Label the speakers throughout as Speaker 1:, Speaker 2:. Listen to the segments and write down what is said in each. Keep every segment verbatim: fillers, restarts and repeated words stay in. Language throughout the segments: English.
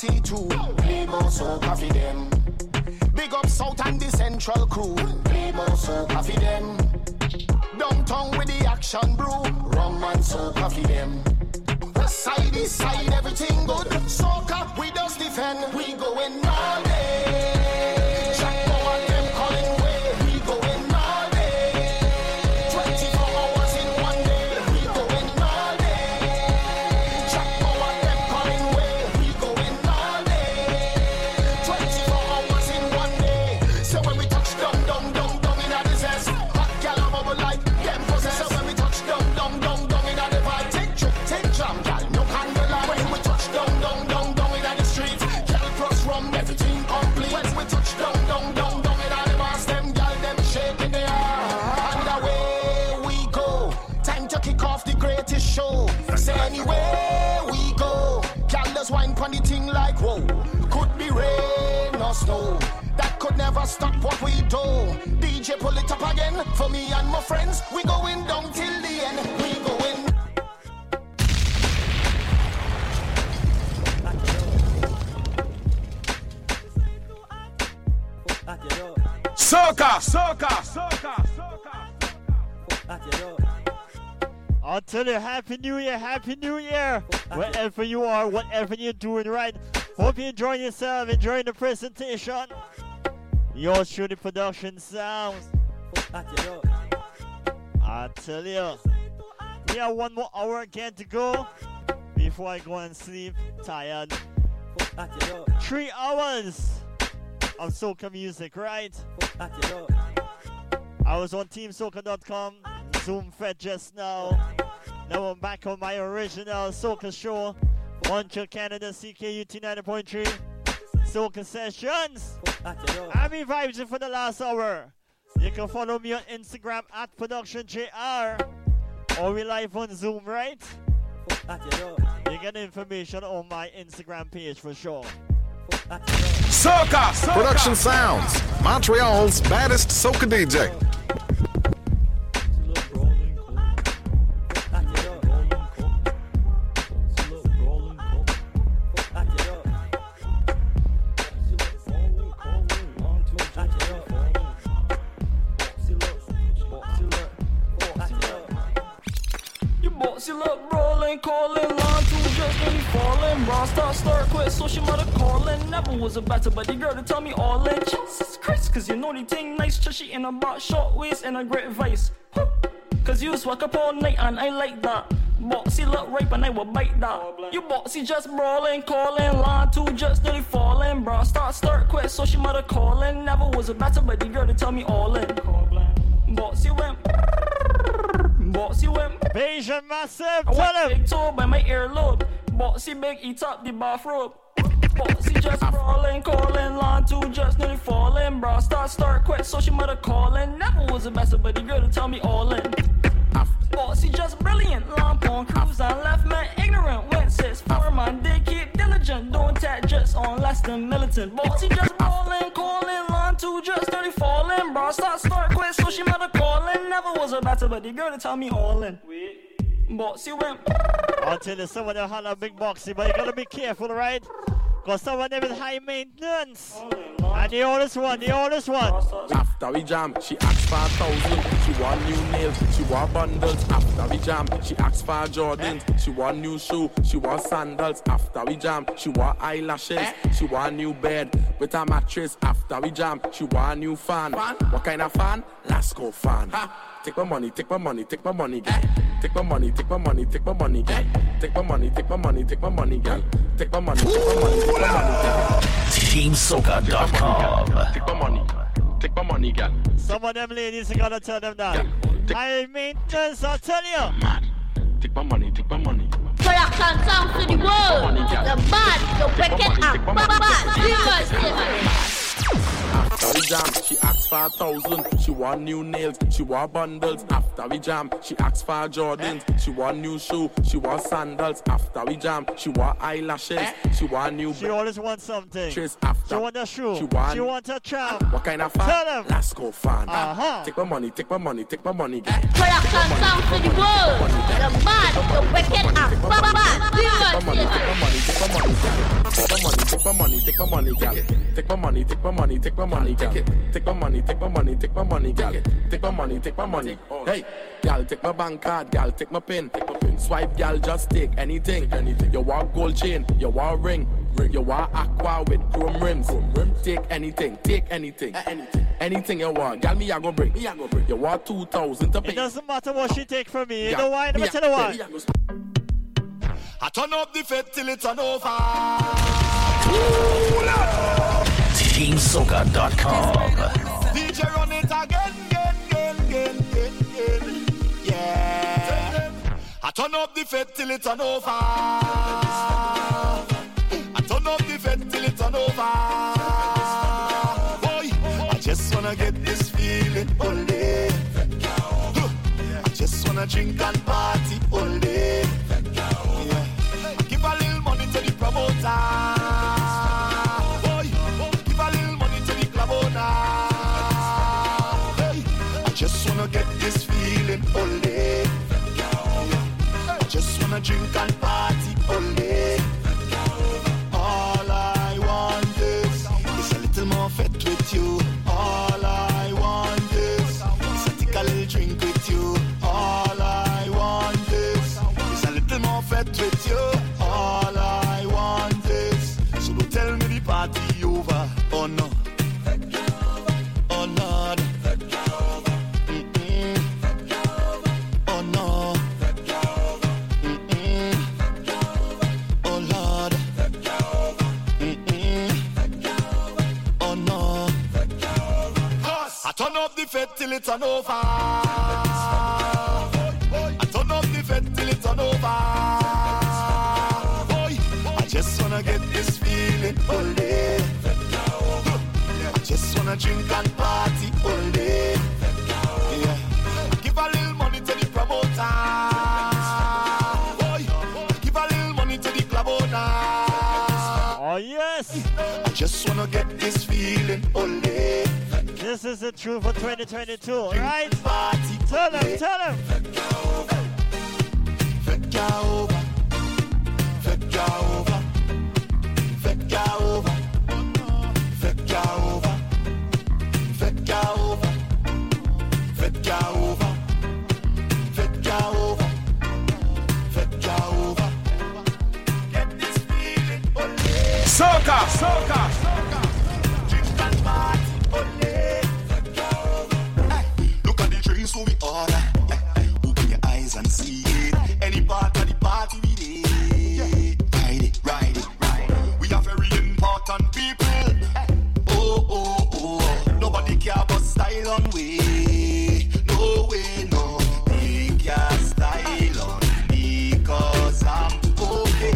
Speaker 1: C two. Play more soca for them. Big up South and the Central crew. Play more soca for them. Downtown with the action brew. Rum and soca for them. West side, east side, everything good. Soca, we just defend. We going all day. Jack Bow and them calling way. We going all day. twenty-four hours in one day. We going all day. Jack Bow and them calling way. We going all day. twenty-four hours in one day. So when we touch down, down, down, down in the zest. Hot gal a bubble like them possess. So when we touch down, down, down, down in the vibe. Take trip, take jam, gal. No candlelight. When we touch down, down, down, down in the streets. Gal plus rum, everything complete. When we touch down, down, down, down in the bars. Them gal, them shaking the air. And away we go. Time to kick off the greatest show. Say anywhere we go. Gal does wine pon the thing like whoa. Could be rain or snow. That could never stop what we do. D J pull it up again. For me and my friends, we going down till the end. We going.
Speaker 2: Soca, soca, soca, soca.
Speaker 3: I'll tell you, Happy New Year, Happy New Year. Wherever you are, whatever you're doing right. Hope you're enjoying yourself, enjoying the presentation. Yours through the production sounds. I tell you, we have one more hour again to go before I go and sleep. Tired. Three hours of soca music, right? I was on team soca dot com, Zoom fed just now. Now I'm back on my original soca show, Montreal, Canada, C K U T ninety point three. Soca Sessions. Happy vibes for the last hour. You can follow me on Instagram at Production J R. Or we live on Zoom, right? You get information on my Instagram page for sure.
Speaker 2: Soca, soca.
Speaker 4: Production Sounds, Montreal's baddest soca D J.
Speaker 5: Boxy look rolling, calling, line two just really falling. Bra start, start, quit, so she mother calling. Never was a better, but the girl to tell me all in. Jesus Christ, cause you know the thing nice, chushy in a box, short waist and a great vice. Cause you swag up all night and I like that. Boxy look ripe and I will bite that. You boxy just brawling, calling, line two just really falling. Bra start, start, quit, so she mother calling. Never was a better, but the girl to tell me all in. Boxy went. Boxy went
Speaker 3: Beijing massive.
Speaker 5: I went big toe by my earlobe. Boxy big eat up the bathrobe. Boxy just crawling, calling, line two just nearly falling. Bra start, start, quit, so she mother calling. Never was the best, but the girl to tell me all in. Boxy just brilliant, lamp on cruise and left man ignorant. Went six four man, they keep diligent. Don't tap just on less than militant. Boxy just rolling, calling, line two just nearly falling. Bra start, start, quit, so she mother calling. Never was a better, but the girl to tell me all in. Boxy went.
Speaker 3: I'll tell you, some of them have a big boxy, but you gotta be careful, right? Because some of them is high maintenance. And the oldest one, the oldest one.
Speaker 6: After we jam, she asked for a thousand. She want new nails, she want bundles. After we jam, she asked for Jordans. She want new shoe, she want sandals. After we jam, she want eyelashes. She want new bed with a mattress. After we jam, she want new fan. What kind of fan? Lasco fan. Take my money, take my money, take my money, girl. Take my money, take my money, take my money, girl. Take my money, take my money, take my money, girl. Take my money, take my money, take my money.
Speaker 7: team soca dot com.
Speaker 6: Take my money, take my money, girl.
Speaker 3: Some of them ladies, you gotta tell them that. High maintenance, I'll tell you.
Speaker 6: Take my money, take my money.
Speaker 8: Production sounds to the world. The bad, the wicked, and bad.
Speaker 6: After we jam, she asks for a thousand. She want new nails, she want bundles. After we jam, she asks for Jordans. She want new shoe, she want sandals. After we jam, she want eyelashes. She want new.
Speaker 3: She always wants something.
Speaker 6: Trace after.
Speaker 3: She want a shoe.
Speaker 6: She want.
Speaker 3: She want a charm.
Speaker 6: What kind of fan?
Speaker 3: Tell them.
Speaker 6: Let's go fan.
Speaker 3: Uh-huh.
Speaker 6: Take my money, take my money, take my money.
Speaker 8: Production sound to the world. The mad, the wicked, and bad.
Speaker 6: Take my money, take my money, take my money, take my money, take my money, take my money, take my money, gal. Take my money, take my money, take my money, gal. Take my money, take my money. Hey, gal, take my bank card, gal, take my pin. Swipe, gal, just take anything. Anything. You want gold chain, you want ring. You want aqua with chrome rims. Take anything, take anything. Anything. Anything you want. Gal, me I go bring. Me I go bring. You want two thousand to pay.
Speaker 3: It doesn't matter what she take from me. You know why? Let me tell you why.
Speaker 1: I turn up the fed till it's on over.
Speaker 7: Team Soca dot com.
Speaker 1: D J run it again, again, again, again, again, again. Yeah. I turn up the fed till it's on over. I turn up the fed till it's on over. Boy, I just wanna get this feeling all day. I just wanna drink and party all day. Give a little money to the promoter. Boy, give a little money to the club owner. Hey, I just wanna get this feeling all day. I just wanna drink and party all day. All I want is, is a little more fat with you. All I want is, is to take a little drink with you. All I want is, is a little more fat with you. All I want is, so don't tell me the party over. Oh no. Oh Lord. Mm-mm. Oh no. Mm-mm. Oh Lord. Mm-mm. Oh no. I turn up the fed till it's on over. I turn up the fed till it's on over. I just wanna get this feeling all day. I just wanna drink and party all day. Yeah. Give a little money to the promoter. Boy, give a little money to the club owner.
Speaker 3: Oh yes.
Speaker 1: I just wanna get this feeling all day.
Speaker 3: This is the truth for twenty twenty-two, right?
Speaker 1: Party.
Speaker 3: Tell them, tell them.
Speaker 1: Fekka over. Fekka over. Fekka over. Fekka over. Fekka over. Fekka over. Fekka over. Fekka over. Get this feeling all day.
Speaker 2: Soca, soca, soca.
Speaker 1: Drink and party all day. Fekka over. Hey, look at the drinks we order. Hey, hey, open your eyes and see it. Any part of the party we did. Ride it, ride it, ride it. We are very important people. Oh, oh, oh. Nobody care about style on way. No way, no. Take your style on because I'm okay.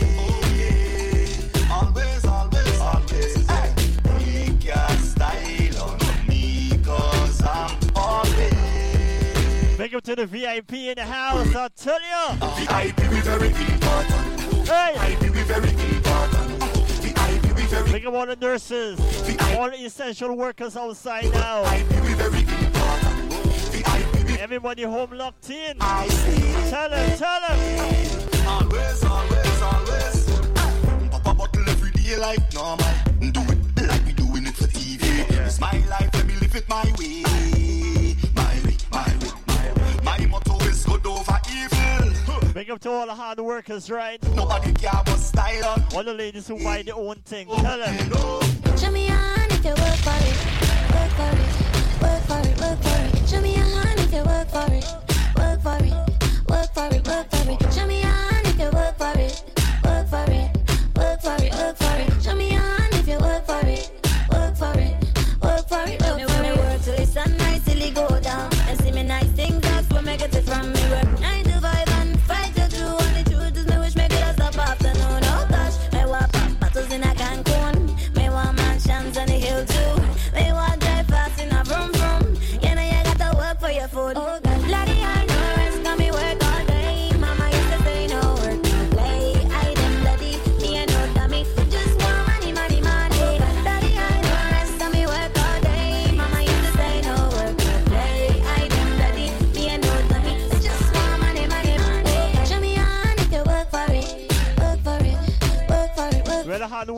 Speaker 1: Always, always, always. Take your style on because I'm always.
Speaker 3: Big up to the V I P in the house, I'll tell you.
Speaker 1: V I P we very important.
Speaker 3: Hey.
Speaker 1: V I P we very important. V I P we very.
Speaker 3: Big up all the nurses, all the essential workers outside now.
Speaker 1: V I P we very important. V I P we.
Speaker 3: Everybody home locked in.
Speaker 1: I see.
Speaker 3: Tell them, tell them.
Speaker 1: Always, always, always. Pop a bottle every day like normal. Do it like we doing it for T V. It's my life, let me live it my way. My way, my way, my way. My motto is good over evil.
Speaker 3: Big up to all the hard workers, right?
Speaker 1: Nobody care about style on.
Speaker 3: All the ladies who buy their own thing. Tell them.
Speaker 8: Show me your hand if you work for it. Work for it. Work for it. Work for it. Show me your hand if you work for it. Work for it. Work for it. Work for it. Show me your hand if you work for it. Work for it. Work for it. Work for it. Show me your hand if you work for it. Work for it. Work for it. Work for it. Work till the sun nice till it go down. And see me nice things, that's what make it from me. Work nine to five and fight to two. And the truth is me wish me could have stopped afternoon. Oh gosh, me want battles in a Cancun. Me want mansions on the hill too. Me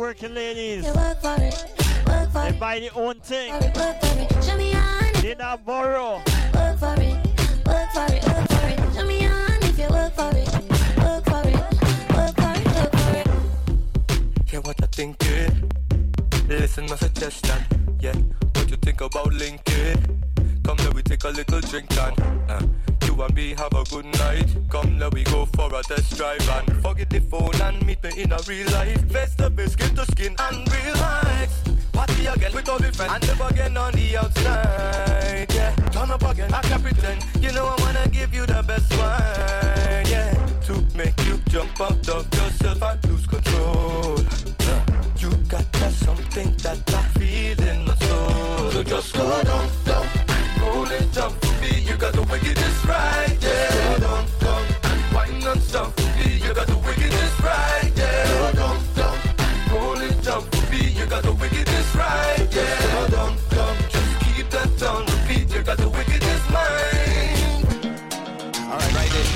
Speaker 3: working ladies.
Speaker 8: You work for it, work for
Speaker 3: They
Speaker 8: it,
Speaker 3: buy their own thing.
Speaker 8: work for it. Show me your hand.
Speaker 3: They not borrow.
Speaker 8: Work for it, work for it, work for it. Show me your hand if you work for it. Work for it, work for it, work for it.
Speaker 9: Yeah, what I think it. Listen my suggestion. Yeah, what you think about Linkin? Come now we take a little drink and uh, you and me have a good night. Come now we go for a test drive and forget the phone and meet me in a real life. Face to face, skin to skin and relax. Party again with all the friends and never again on the outside. Yeah, turn up again, I can't pretend. You know I wanna give you the best wine. Yeah, to make you jump out of yourself and lose control. Uh, you got that something that I feel in my soul. So just go down, down. Roll it up for me, you got the wickedest right, yeah. Go down, down, and wine non-stop for me, you got the wickedest right, yeah. Go down, down, roll it up for me, you got the wickedest right, yeah. Go down, down, just keep that on repeat, you got the wickedest mind. Alright, right there.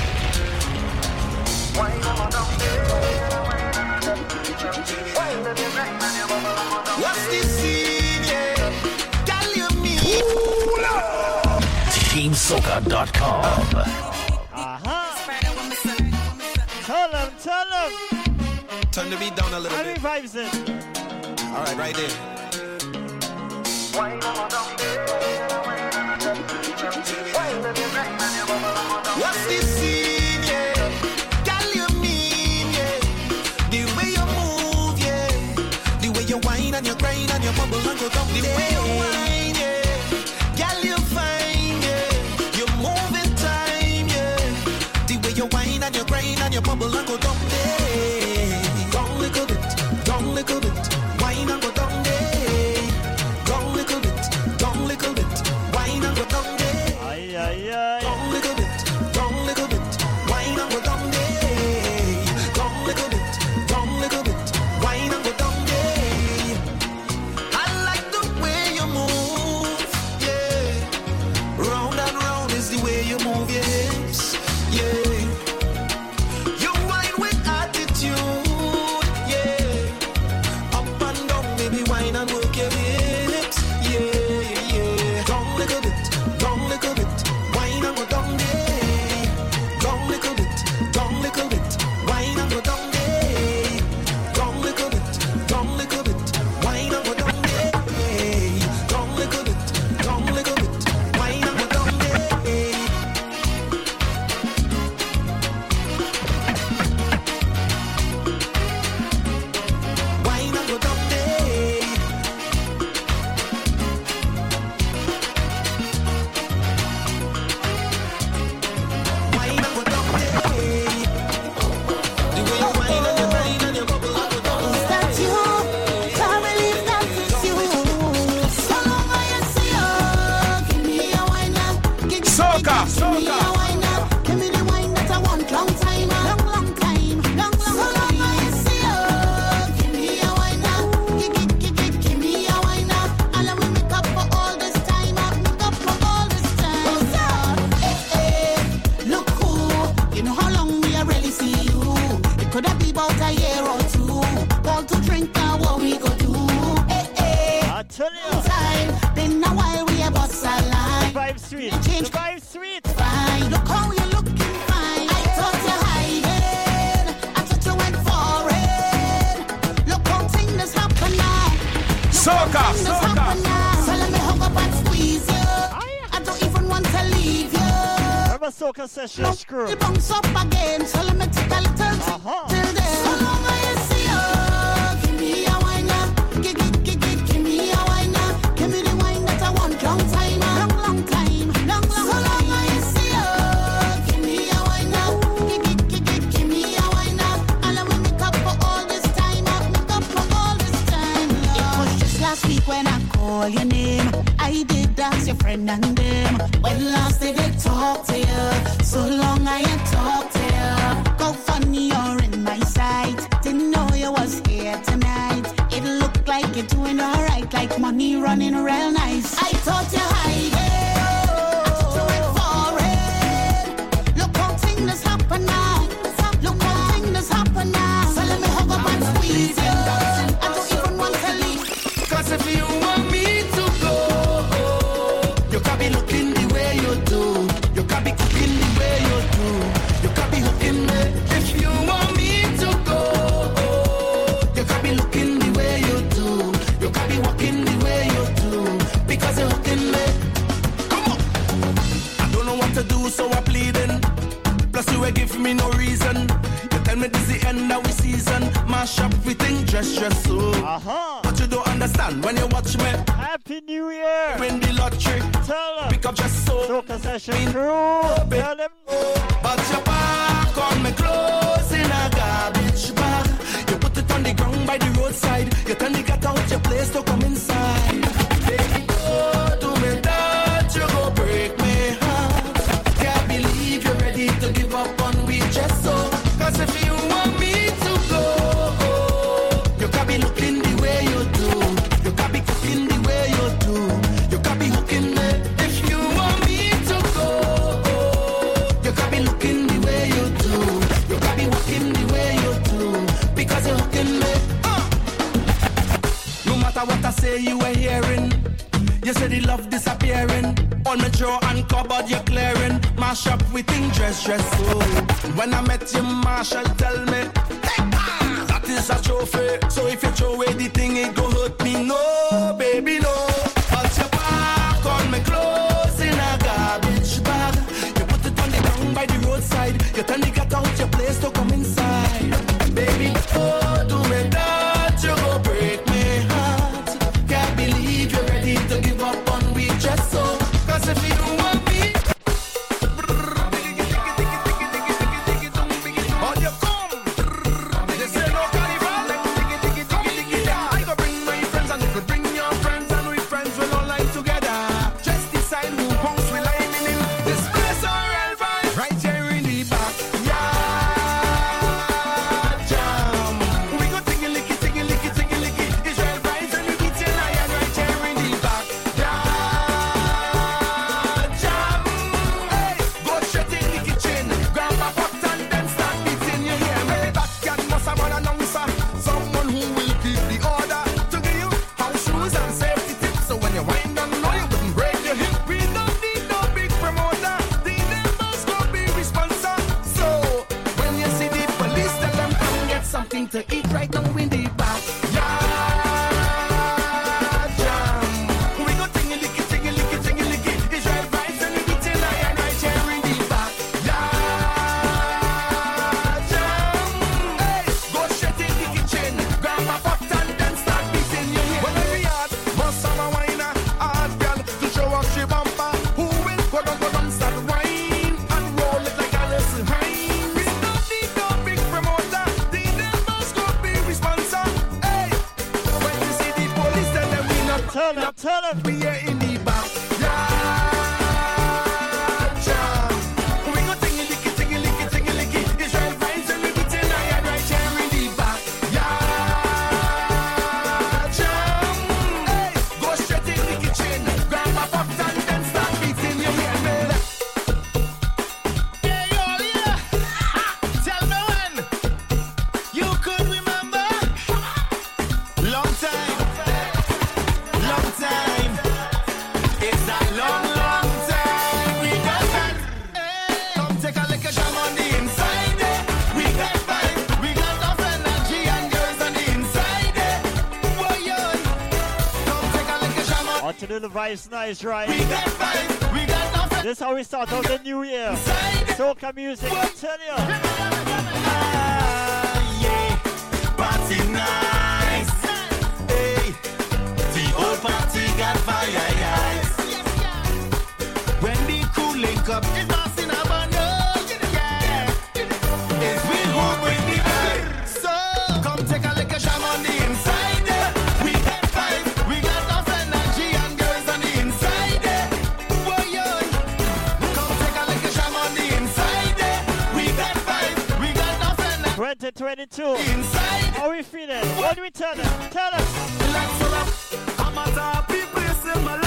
Speaker 9: Wine on down there. What's this scene, yeah?
Speaker 7: Team Soca dot com.
Speaker 3: Uh-huh. Tell them, tell them.
Speaker 9: Turn the beat down a little
Speaker 3: How
Speaker 9: bit.
Speaker 3: many vibes in?
Speaker 9: Alright, right there. What's this scene, yeah? Girl, you mean, yeah? The way you move, yeah. The way you whine and you grind and you bubble and go down. The way you whine, yeah. Girl, you fine, yeah. You move in time, yeah. The way you whine and you grind and you bubble and go down there. Down little bit, down little bit, whine and go down there. Down little bit, down little bit, whine and go down there.
Speaker 3: Aye, aye, aye.
Speaker 9: Down little bit, down little bit, whine and go down there. Down little bit, down little bit, whine and go down there. I like the way you move, yeah. Round and round is the way you move your hips, yeah. You whine with attitude, yeah. Up and down, baby, whine and work your hips, yeah, yeah. Down little bit, down little bit, whine and go down there. Down little bit, down little bit, whine and go down there. Down little bit, down little bit, whine and go down there. Down little bit, down little bit, whine and go down there. Wine and go down there. Wine and go down there. The way you wine and you grind and you bubble and go down
Speaker 8: Is
Speaker 9: there.
Speaker 8: that you? Can't believe that it's you. So long I see you. Give me a wine now. Give me,
Speaker 2: Soca,
Speaker 8: give me a
Speaker 2: soca.
Speaker 8: wine now. Give me the wine that I want. Long time, long, long time, long, long time. So long I see you. Give me a wine now. Give, give, give, give, give me a wine now. And I will make up for all this time. I'll make up for all this time. Hey, hey, look cool. You know how long we are really see you. It could have been about a year or two. All to drink now, what we go do? Hey, hey,
Speaker 3: I tell you.
Speaker 8: time. Been a while we have bust a line.
Speaker 3: Vibe sweet.
Speaker 8: Change.
Speaker 3: The vibe sweet.
Speaker 8: Fine, look how you looking fine. I thought you hiding. I thought you went foreign. Look how things happen now. Look
Speaker 2: Soca,
Speaker 8: how things
Speaker 2: soca.
Speaker 8: happen now. So let me hug up and squeeze you. I don't even want to leave you.
Speaker 3: Remember Soca Session Screw.
Speaker 8: The bounce up again, so let me take a little
Speaker 3: Uh-huh.
Speaker 8: till then. So long I see you. Give me a wine now. Give, give, give, give, give me a wine now. Give me the wine that I want. Long time, long, long time, long, long time. So long I see you. Give me a wine now. Give, give, give, give, give me a wine now. And I will make up for all this time. I'll make up for all this time. It was just last week when I called your name. I did ask your friend and them. When last did they talk to you? So long I ain't talked to you. Go funny, you're in my sight. Didn't know you was here tonight. It looked like you're doing alright, like money running real nice. I thought you hiding. I thought you went foreign. Look how things happen now. Look how things happen now. So let me hug up and squeeze you. I don't
Speaker 10: me no reason. You tell me this the end of the season. Mash up we think dress dress so.
Speaker 3: Uh-huh.
Speaker 10: But you don't understand when you watch me.
Speaker 3: Happy New Year.
Speaker 10: Win the lottery.
Speaker 3: Tell them.
Speaker 10: Pick up just so.
Speaker 3: Soca Session crew. Tell them.
Speaker 10: But you pack on me clothes in a garbage bag. You put it on the ground by the roadside. You turn the cat out your place to come inside. Baby, go do me that. You go break me heart. Can't believe you're ready to give up on me just so. Cause if you want me to go, you can't be looking the way you do. You can't be cooking the way you do. You can't be hooking me. If you want me to go, you can't be looking the way you do. You can't be hooking the way you do. Because you're hooking me. Uh. No matter what I say, you were hearing. You say the love disappearing. On my drawer and cupboard you're clearing. Mash up with thing dress dress so. When I met you, Marshall tell me, hey, ah, that is a trophy. So if you throw away the thing, it go hurt me. No, baby, no. But you pack on my clothes in a garbage bag. You put it on the ground by the roadside. You turn the cat out your place to come inside. Baby, oh, do me that. You go break me heart. Can't believe you're ready to give up on me just so. Cause if you want me, on you come. This ain't no carnival. I go bring my friends and you could bring your friends and we friends will all line together. Just decide who bounce will line in this place or else right here in the back. Yeah, jam. We go tingy licky, tingy licky, tingy licky. Israel vibes and we beat your lion right here in the back. Yeah. To eat right now in the back. Yeah, jam. We go tingy licky, tingy licky, tingy licky. Israel vibes and we beat it lion right here in the back. Yeah, jam. Hey, go straight in the kitchen, grab a pot and then start beating your head. When every yard must have a whiner, hard girl to show off she bumper. Who will go down, go down, start wine and roll it like a little Heinz. We don't need no big promoter.
Speaker 3: Tell them, tell them.
Speaker 10: We are in the back. Yeah, jam. We go tingy licky, tingy licky, tingy licky. Israel vibes and we beat it lion right here in the back. Yeah, jam. Hey, go straight in the kitchen, grab a pot and then start beating your head. Yeah, yo, yeah. Tell me when you could remember. Long time. Long time. It's a long, long time. We got that. Hey, come take a look at jam on the inside. Eh. We got vibe. We got enough energy and girls on the inside. Eh. Boy, yo. Come take a look at jam on.
Speaker 3: On to the vibes, nice, right?
Speaker 10: We got vibe. We got enough.
Speaker 3: This is how we start out the new year. Soca music, I tell you.
Speaker 10: Ah, yeah. Party nice. Hey. The old party got fire, guys. When the crew link up, it's not in a bundle. Yeah. It's we who bring the vibe. So, come take a look at jam on the inside. Eh. We got vibe, we got enough energy and girls on the inside. Eh. Boy, yo. Come take a look at jam on the inside. Eh. We got vibe, we got enough energy.
Speaker 3: twenty twenty-two.
Speaker 10: Inside.
Speaker 3: How we feeling? What do we tell them? Tell them.
Speaker 10: Let's pull up. I'm at a people in my life.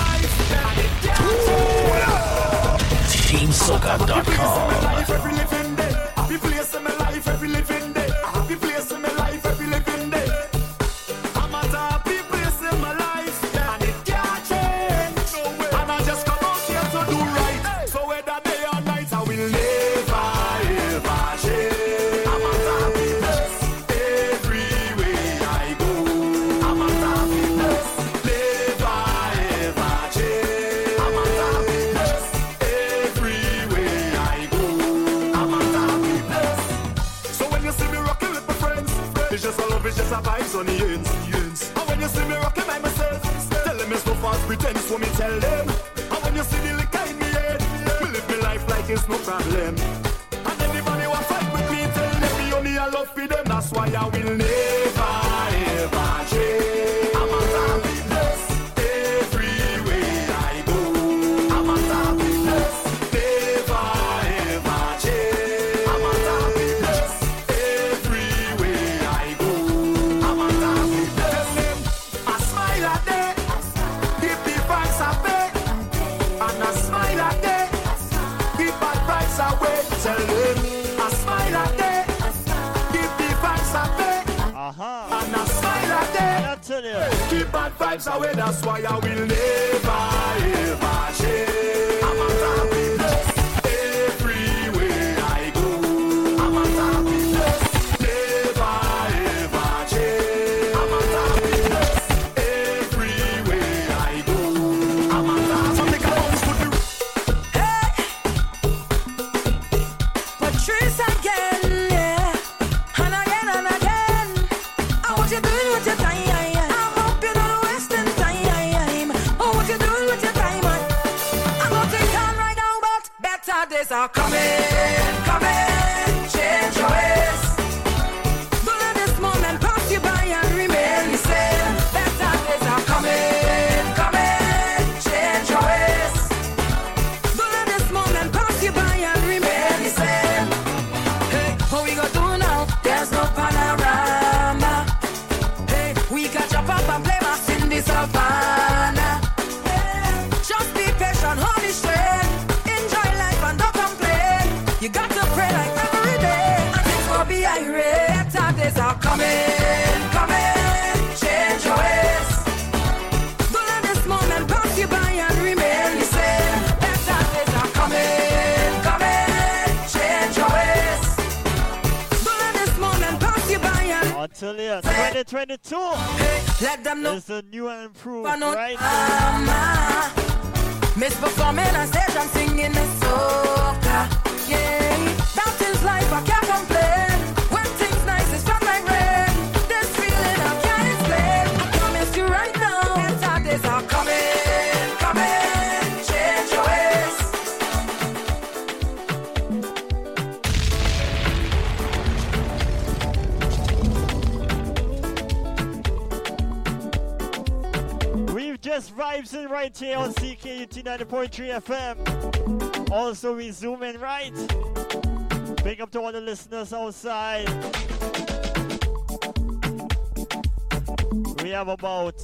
Speaker 7: Team Soca dot com.
Speaker 10: Every living day. Happy place in my life every living day. Happy place in my life every living day. I'm at a people in my life. And it can't change. No way. And I just come out here to do right. So whether day or night I will never ever change. I'm at a people everywhere I go. I'm at a people never ever change. I'm at a people everywhere I go. I'm tell them. And when you see the liquor in me head, me live my life like it's no problem. And anybody who fight with me, tell them me only a love for them. That's why I will never ever change. I'm a happiness everywhere I go. I'm a happiness never ever change. I'm a happiness everywhere I go. I'm a happiness. Tell them I smile at them, keep the vibes away, and I smile at them, keep bad vibes away. Tell them I smile at them, keep the vibes away.
Speaker 3: Uh-huh.
Speaker 10: And I smile at them.
Speaker 3: I tell you.
Speaker 10: Keep bad vibes away, that's why I will never ever change. I'm a happiness everywhere I go. I'm a happiness, never ever change. I'm a happiness everywhere I go. I'm a happiness. Something about to do.
Speaker 11: Hey, Patrice again, yeah, and again and again. I want you doing with your time. I hope you're not wasting time. Oh, what you doing with your time? I'm not taking on right now, but better days are coming, coming. Change your ways. Don't let this moment pass you by and remain the same. Better days are coming, coming. Change your ways. Don't let this moment pass you by and remain the same. Hey, what we gonna do now? There's no panorama. Hey, we can jump up and play mass in the savannah. Hey, just be patient, hold the strength. Enjoy life and don't complain. You got to pray like every day, and things will be irate. Better days are coming, coming. Change your ways. Don't let this moment pass you by and remain the same. Better days are coming, coming. Change your ways. Don't let this moment pass you by and
Speaker 3: I'll tell you, twenty twenty-two
Speaker 11: let them know.
Speaker 3: is the new and improved,
Speaker 11: I know
Speaker 3: right?
Speaker 11: mama. Miss performing on stage, I'm singing the soca. Yeah, that is life, I can't complain. When things nice, it's not like rain. This feeling I can't explain. I promise you right now, better days are coming, coming. Change your ways.
Speaker 3: We've just vibes in right here on C K U T ninety point three F M. Also, we zoom in right. Big up to all the listeners outside. We have about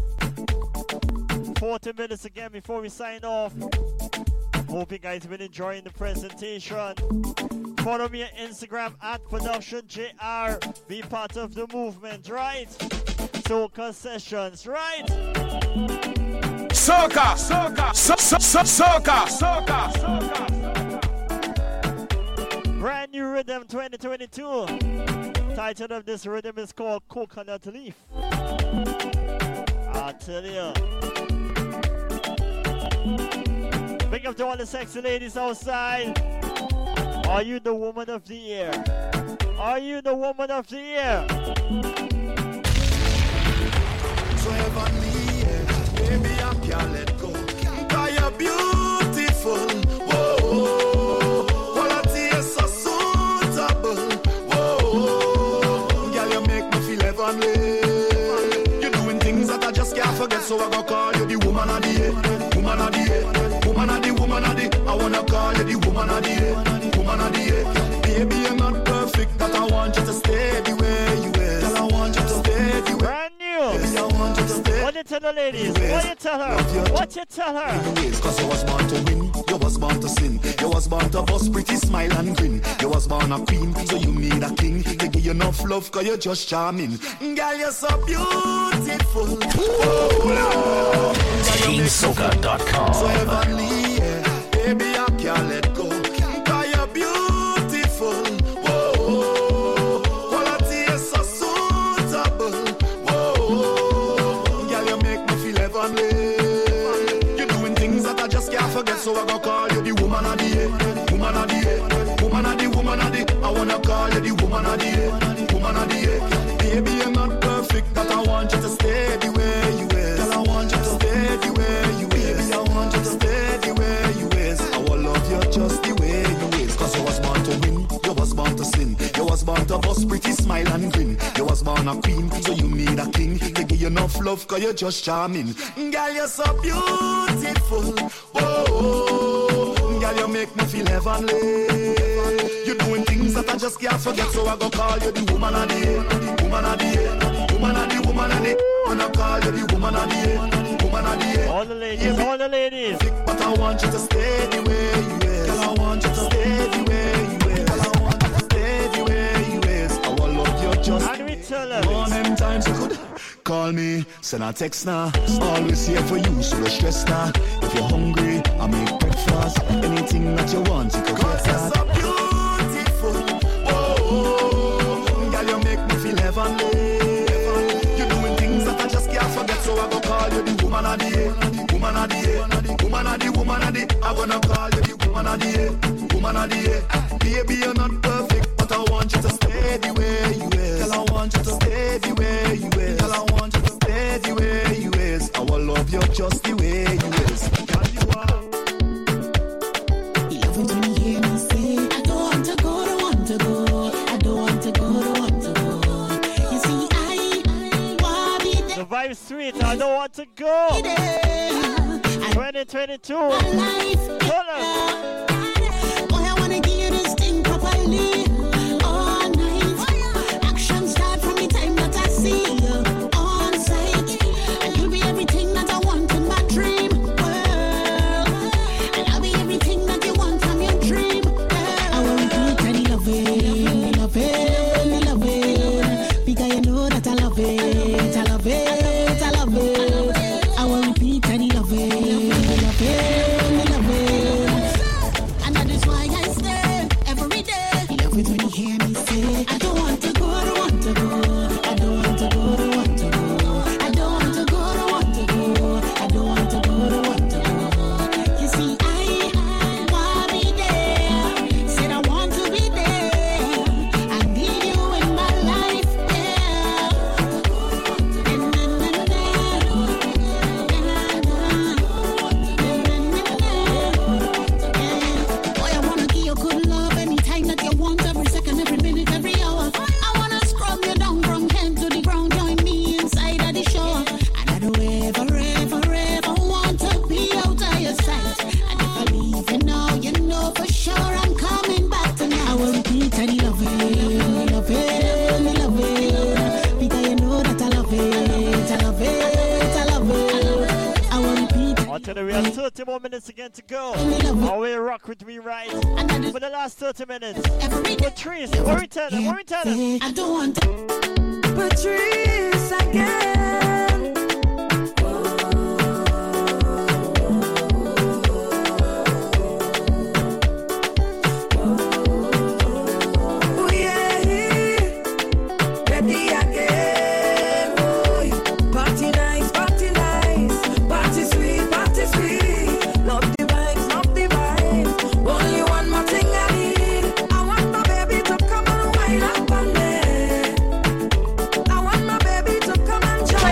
Speaker 3: forty minutes again before we sign off. Hope you guys have been enjoying the presentation. Follow me on Instagram at Production J R. Be part of the movement, right? Soca Sessions, right?
Speaker 2: Soca, soca, so, so, so, soca, soca, soca.
Speaker 3: Brand new rhythm twenty twenty-two. Title of this rhythm is called Coconut Leaf. I tell you. Big up to all the sexy ladies outside. Are you the woman of the year? Are you the woman of the year?
Speaker 10: So heavenly, yeah. Baby, I can't let go. Cause you're beautiful. Whoa, quality is so suitable. Whoa, girl, you make me feel heavenly. You're doing things that I just can't forget, so I go call you the woman of the year. Woman of the year. Woman of the, woman of the. I wanna call you the woman of the year. Woman of the year. Baby, you're not perfect, but I want you to stay the way you is. Girl, I want you to stay the way.
Speaker 3: Brand new.
Speaker 10: Baby, I want you to stay.
Speaker 3: What you tell the ladies? What you tell her? What you tell her?
Speaker 10: Cause you was born to win, you was born to sin. You was born to bust pretty smile and grin. You was born a queen, so you need a king. To give you enough love, cause you're just charming. Girl, you're so beautiful.
Speaker 7: Team Soca dot com.
Speaker 10: So heavenly, yeah. Baby, I can't let go. Cause you're beautiful. Whoa, quality is so suitable. Whoa, girl, you make me feel heavenly. You're doing things that I just can't forget, so I go call you the woman of the year. Woman of the year. Woman of the, woman of the. I wanna call you the woman of the year. Woman of the year. Baby, you're not perfect, but I want you to stay the way you is. Girl, I want you to stay the way you is. just pretty smile and grin. You was born a queen, so you need a king. They give you enough love, cause you're just charming. Girl, you're so beautiful. Whoa, girl, you make me feel heavenly. You're doing things that I just can't forget, so I go call you the woman of the year. Woman of the year. Woman of the woman of the when I call you the woman of the year. Woman of the year.
Speaker 3: All the ladies, all the ladies.
Speaker 10: But I want you to stay the way you is. Girl, I want you to stay the way you is. Girl, I want you to stay the way you is. I will love you just.
Speaker 3: And we tell them.
Speaker 10: One them times you could call me, send a text now. Always here for you, so don't stress now. If you're hungry, I make breakfast. Anything that you want, you can get that. So beautiful. Whoa, girl, you make me feel heavenly. You're doing things that I just can't forget, so I go call you the woman of the year. Woman of the year. Woman of the woman of the. I gonna call you the woman of the year. Woman of the year. Baby, you're not perfect, but I want you to stay the way you is. Girl, I want you to stay the way you is. Girl, I want you to stay the way you is. I will love you just the way you is. Girl, you are.
Speaker 12: You love it when you hear me say, I don't want to go, don't want to go. I don't want to go, don't want to go. You see, I, I want to be there.
Speaker 3: The vibe's sweet, I don't want to go. twenty twenty-two. Hold on.
Speaker 12: Boy, I want to give you this thing properly. All night. Action start from the time that I see you on sight. And you'll be everything that I want in my dream world. And I'll be everything that you want from your dream world. I will repeat and love it, love it, love it. Because you know that I love it, I love it, I love it. I will repeat and love it, love it, love it. And that is why I stay every day. Love it when you hear me say, I don't want to go, don't want to go. I don't want to go, don't want to go. I don't want to go, don't want to go. I don't want to go, don't want to go. You see, I, I want to be there. Said I want to be there. I need you in my life, yeah. Na, na, na, na, boy, I wanna give you good love anytime that you want, every second, every minute, every hour. I wanna scrub you down from head to the ground, join me inside of the shower. And I don't ever, ever, ever want to be out of your sight. And if I leave you now, you know for sure I'm coming back tonight. I will repeat and love it, love it, love it. Because you know that I love it, I love it, I love it. I will repeat.
Speaker 3: On to the, we have thirty more minutes again to go. How we rock with me right for the last thirty minutes. Patrice, what we tell them? What we tell them?
Speaker 12: I don't want to.
Speaker 11: Patrice again. Oh yeah, ready again. Oh, party nice, party nice, party sweet, party sweet. Love the vibes, love the vibes. Only one more thing I need. I want my baby to come and wind up on me. I want my baby to come and join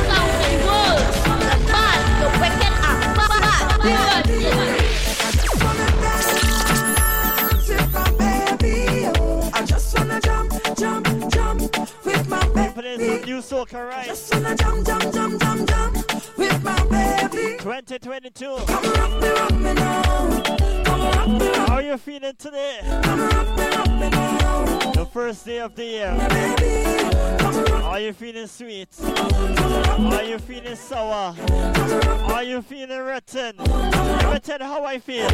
Speaker 11: I just wanna dance with my baby. I just wanna jump, jump, jump with my baby.
Speaker 3: New soca, right?
Speaker 11: Just wanna jump, jump, jump, jump, jump with my baby.
Speaker 3: twenty twenty-two.
Speaker 11: Come rock me, rock me now. Come rock me, rock me.
Speaker 3: How are you feeling today?
Speaker 11: Come rock me, rock me now.
Speaker 3: The first day of the year.
Speaker 11: My baby, come rock.
Speaker 3: Are you feeling sweet?
Speaker 11: Come rock me.
Speaker 3: Are you feeling sour?
Speaker 11: Come rock me.
Speaker 3: Are you feeling rotten? Let me tell you how I feel.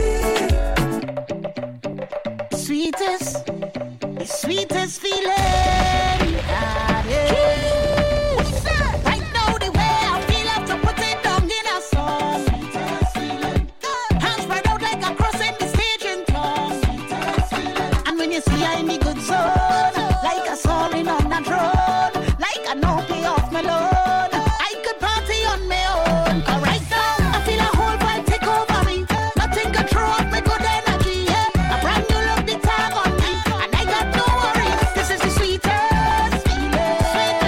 Speaker 12: Sweetest, the sweetest feeling. Ah, yeah. Right now, the way I feel, have to put it down in a song. Hands spread out like a cross in the stage in tongue. And when you see I in the good zone, like a soaring on a drone, like a no pay off my loan, I could party on my own. 'Cause right now, I feel a whole vibe take over me. Nothing can throw off my good energy. Yeah. A brand new look, the tag on me, and I got no worries. This is the sweetest feeling.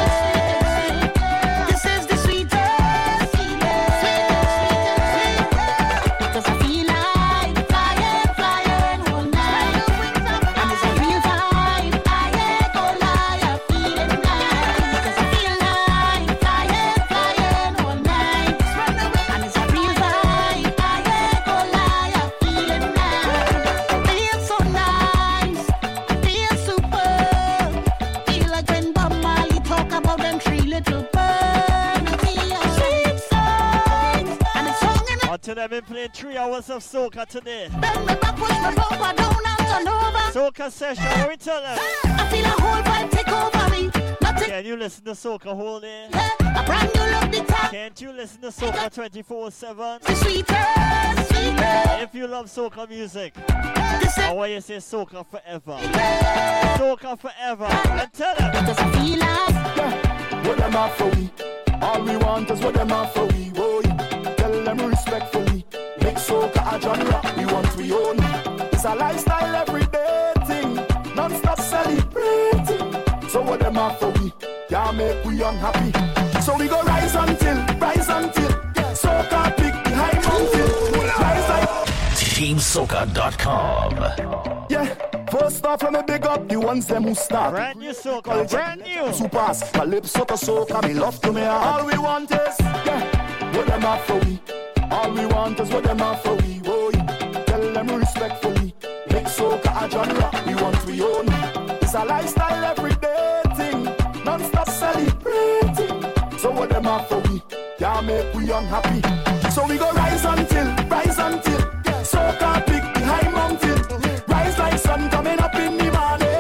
Speaker 3: been playing three hours of soca today.
Speaker 12: Bend me back, push me over, down and turn over.
Speaker 3: Soca session, what we tell them?
Speaker 12: I feel a whole vibe take over me. Nothing.
Speaker 3: Can you listen to soca whole day?
Speaker 12: A brand new love the time.
Speaker 3: Can't you listen to soca twenty-four seven?
Speaker 12: The sweetest, sweetest.
Speaker 3: If you love soca music, I want you to say soca forever. Soca forever. And tell them.
Speaker 12: What does it feel like?
Speaker 10: Yeah. What them are for we? All we want is what them are for we. Boy, tell them respectfully. Make soca a genre we want we own. It's a lifestyle everyday thing. Non-stop celebrating. So what them are for we? Can't make we unhappy. So we go rise until, rise until. Soca big behind mountain. Rise like
Speaker 7: Team Soca dot com.
Speaker 10: yeah. First off, let me big up the ones them who start.
Speaker 3: Brand new soca, brand new.
Speaker 10: Super, Calypso to soca, me love to me heart. All we want is, yeah, what them are for we. All we want is what them are for we. Boy, tell them respectfully. Make soca a genre we want we own. It's a lifestyle everyday thing. Non-stop celebrating. So what them are for we. Can't make we unhappy. So we go rise until, rise until. Soca big behind mountain. Rise like sun coming up in the morning.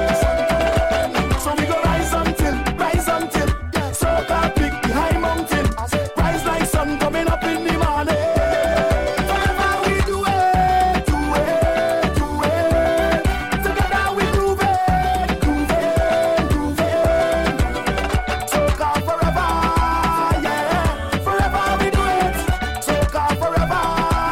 Speaker 10: So we go rise until, rise until. Soca big behind mountain. Rise like sun coming up in the morning. Forever we do it, do it, do it. Together we groove it, groove it, groove it. Soca forever, yeah. Forever we do it. Soca forever,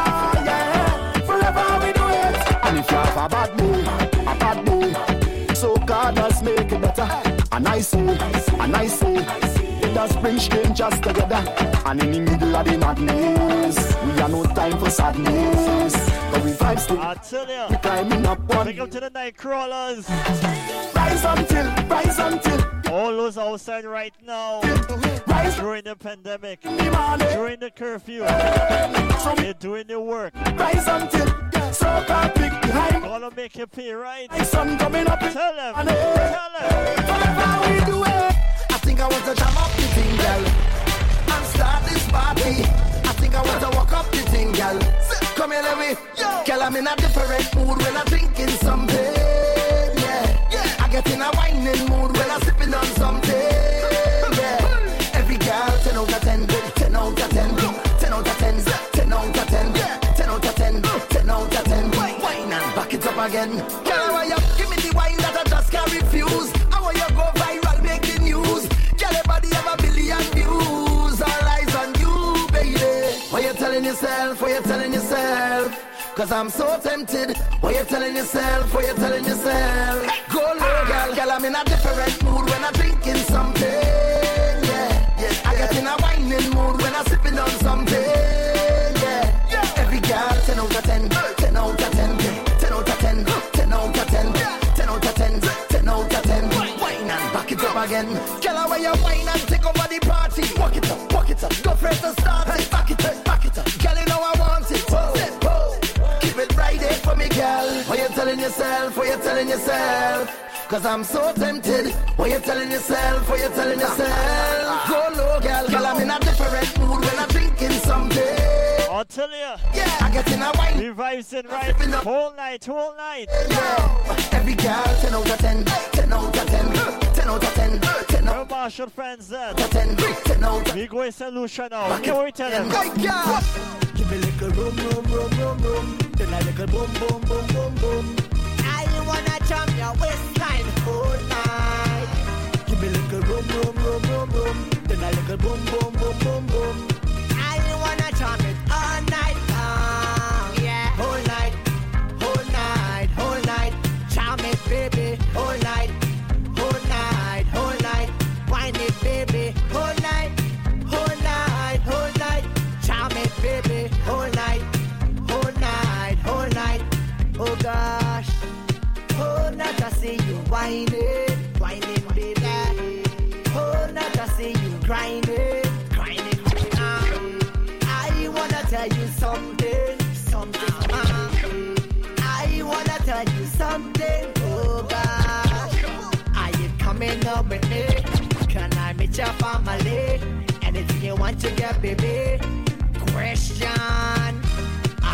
Speaker 10: yeah. Forever we do it. And if you have a bad day, a bad day, so God does make it better. And I say, and I say, it does bring strangers together. And in the middle of the madness, we are no time for sadness. But we vibes still,
Speaker 3: I tell ya.
Speaker 10: we climbing up one.
Speaker 3: Big up to the night crawlers.
Speaker 10: Rise until, rise until.
Speaker 3: All those outside right now.
Speaker 10: Rise
Speaker 3: During the pandemic.
Speaker 10: in the morning.
Speaker 3: During the curfew.
Speaker 10: So
Speaker 3: They're doing their work.
Speaker 10: rise until, so God big behind.
Speaker 3: Gonna make you pay, right?
Speaker 10: The sun coming up.
Speaker 3: Tell them. Tell them.
Speaker 10: Forever we do it.
Speaker 13: I think I want to jam up the thing, girl, and start this party. I think I want to walk up the thing, girl. Come here, let me. Girl, I'm in a different mood when I'm drinking something. Yeah, yeah. I get in a whining mood when I'm sipping on something. Yeah. Every girl, ten out of ten, ten out of ten, ten out of ten, ten out of ten, ten out of ten, ten out of ten. Wine and back it up again. Girl, I want you give me the wine that I just can't refuse. I want you go viral, make the news. Girl, your body have a billion views. All eyes on you, baby. What you telling yourself? What you telling yourself? Cause I'm so tempted. What you telling yourself? What you telling yourself? Go low, girl. Girl, I'm in a different mood when I'm drinking something. Yeah, yeah. I get in a whining mood when I'm sipping on something. Yeah, yeah. Every girl, ten out of ten, ten out of ten, ten out of ten, ten out of ten, ten out of ten, ten out of ten. Wine and back it up again. Girl, I want you wine and take over the party. Walk it up, walk it up. Go first to start it. Back it up, back it up. Girl, you know I want it. Oh, oh. Keep it right there for me, girl. What you telling yourself? What you telling yourself? Cause I'm so tempted. What you telling yourself? What you telling yourself? Go low, girl. Girl, I'm in a different mood when I'm drinking something.
Speaker 3: I'll tell you.
Speaker 13: Yeah, I get in a wine.
Speaker 3: We vibes in right. Whole night, whole night.
Speaker 13: Yeah. Every girl, ten out of ten, ten out of ten, ten out of ten, ten out
Speaker 3: of ten. Marshall friends there.
Speaker 13: ten, ten out of ten.
Speaker 3: We go in solution now. What can we tell them?
Speaker 13: Give me a little boom, boom, boom, boom, boom. Then a little boom, boom, boom, boom, boom. I wanna jump your waistline all night. Give me a little boom, boom, boom, boom, boom. Then a little boom, boom, boom, boom, boom. I wanna jump it all night long, yeah. Whole night, whole night, whole night. Jam it, baby, whole night, whole night, whole night. Wine it, baby, whole night, whole night, whole night. Jam it, baby, whole night, whole night, whole night. Oh gosh, oh not I see you whining, whining, baby. Oh not I see you grinding, grinding. Uh, I wanna tell you something, something. Uh, I wanna tell you something. Oh gosh, are you coming up with me? Can I meet your family? Anything you want to get, baby? Question.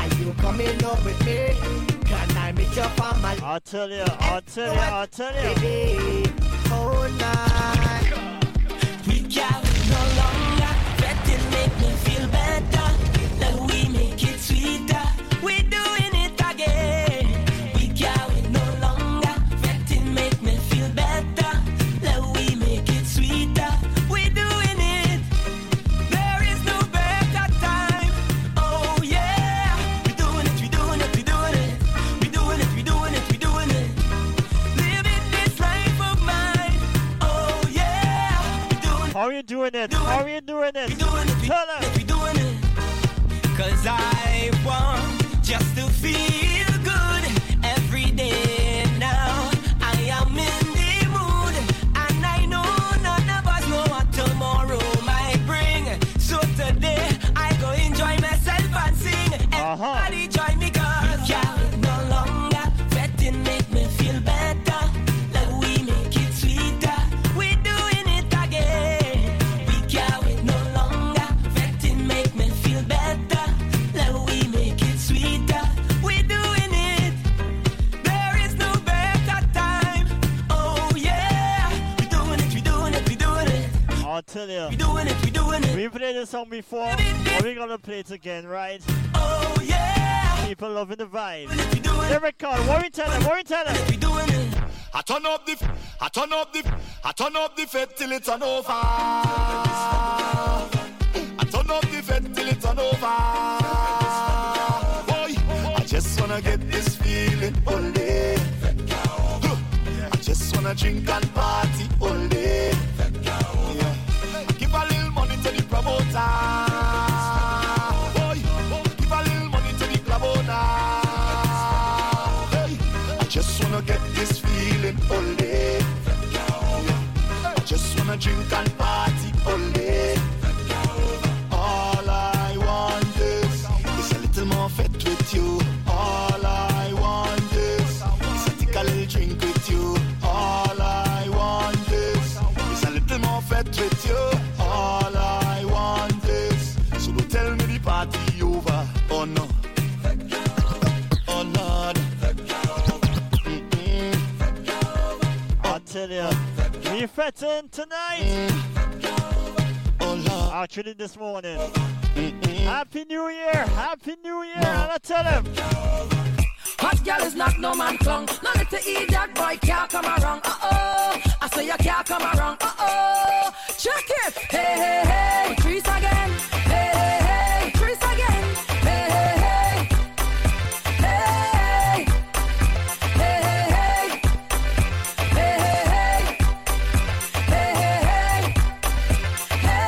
Speaker 13: Are you coming up with me? Can I meet your family?
Speaker 3: I'll tell you, I'll tell you, I'll tell you.
Speaker 13: Baby, oh night.
Speaker 11: We can't no longer. Fretting make me feel better. Then we make it sweeter. We're doing it again. We can't no longer. Fretting make me feel better. Then we make it sweeter. We're doing it. There is no better time. Oh yeah. We're doing it, we're doing it, we're doing it. We're doing it, we're doing it, we're doing it. Living this life of mine. Oh yeah. We're doing it.
Speaker 3: How are you doing it? How are you doing it?
Speaker 11: We're doing it,
Speaker 3: Tell them.
Speaker 11: we're doing it. Cause I want just to feel good every day now. I am in the mood, and I know none of us know what tomorrow might bring. So today I go enjoy myself and sing. Everybody join me, cause yeah, no longer fretting make me feel better. Let we make it sweeter. We're doing it again. We can't wait no longer. Fretting make me feel better. Let we make it sweeter. We're doing it. There is no better time. Oh yeah. We're doing it, we're doing it, we're doing it.
Speaker 3: I'll tell you.
Speaker 11: We're doing it, we're doing it.
Speaker 3: We played this song before, but we're gonna play it again, right?
Speaker 11: Oh yeah.
Speaker 3: People loving the vibe. Here we come. What we tell them? What we tell them?
Speaker 11: We're doing it.
Speaker 1: I turn up the, I turn up the, I turn up the fed till it's on over. I turn up the fed till it's on over. Boy, I just wanna get this feeling all day. I just wanna drink and party all day. Yeah. Give a little money to the promoter. Boy, give a little money to the promoter. Hey, I just wanna get this feeling all day. I just wanna drink and party all day. All I want is, is a little more fat with you. All I want is, is to take a little drink with you. All I want is, is a little more fat with you. All I want is, so don't tell me the party over. Oh no. Oh Lord.
Speaker 3: I'll tell you. We fetting tonight.
Speaker 1: Oh Lord.
Speaker 3: Actually this morning. Happy New Year. Happy New Year. And I tell them.
Speaker 11: Hot girl is not no man clung. No let the idiot boy can't come around. Uh oh. I say you can't come around. Uh oh. Check it. Hey, hey, hey. Trees again. Hey, hey, hey. Trees again. Hey, hey, hey. Hey. Hey, hey, hey. Hey, hey, hey. Hey, hey, hey.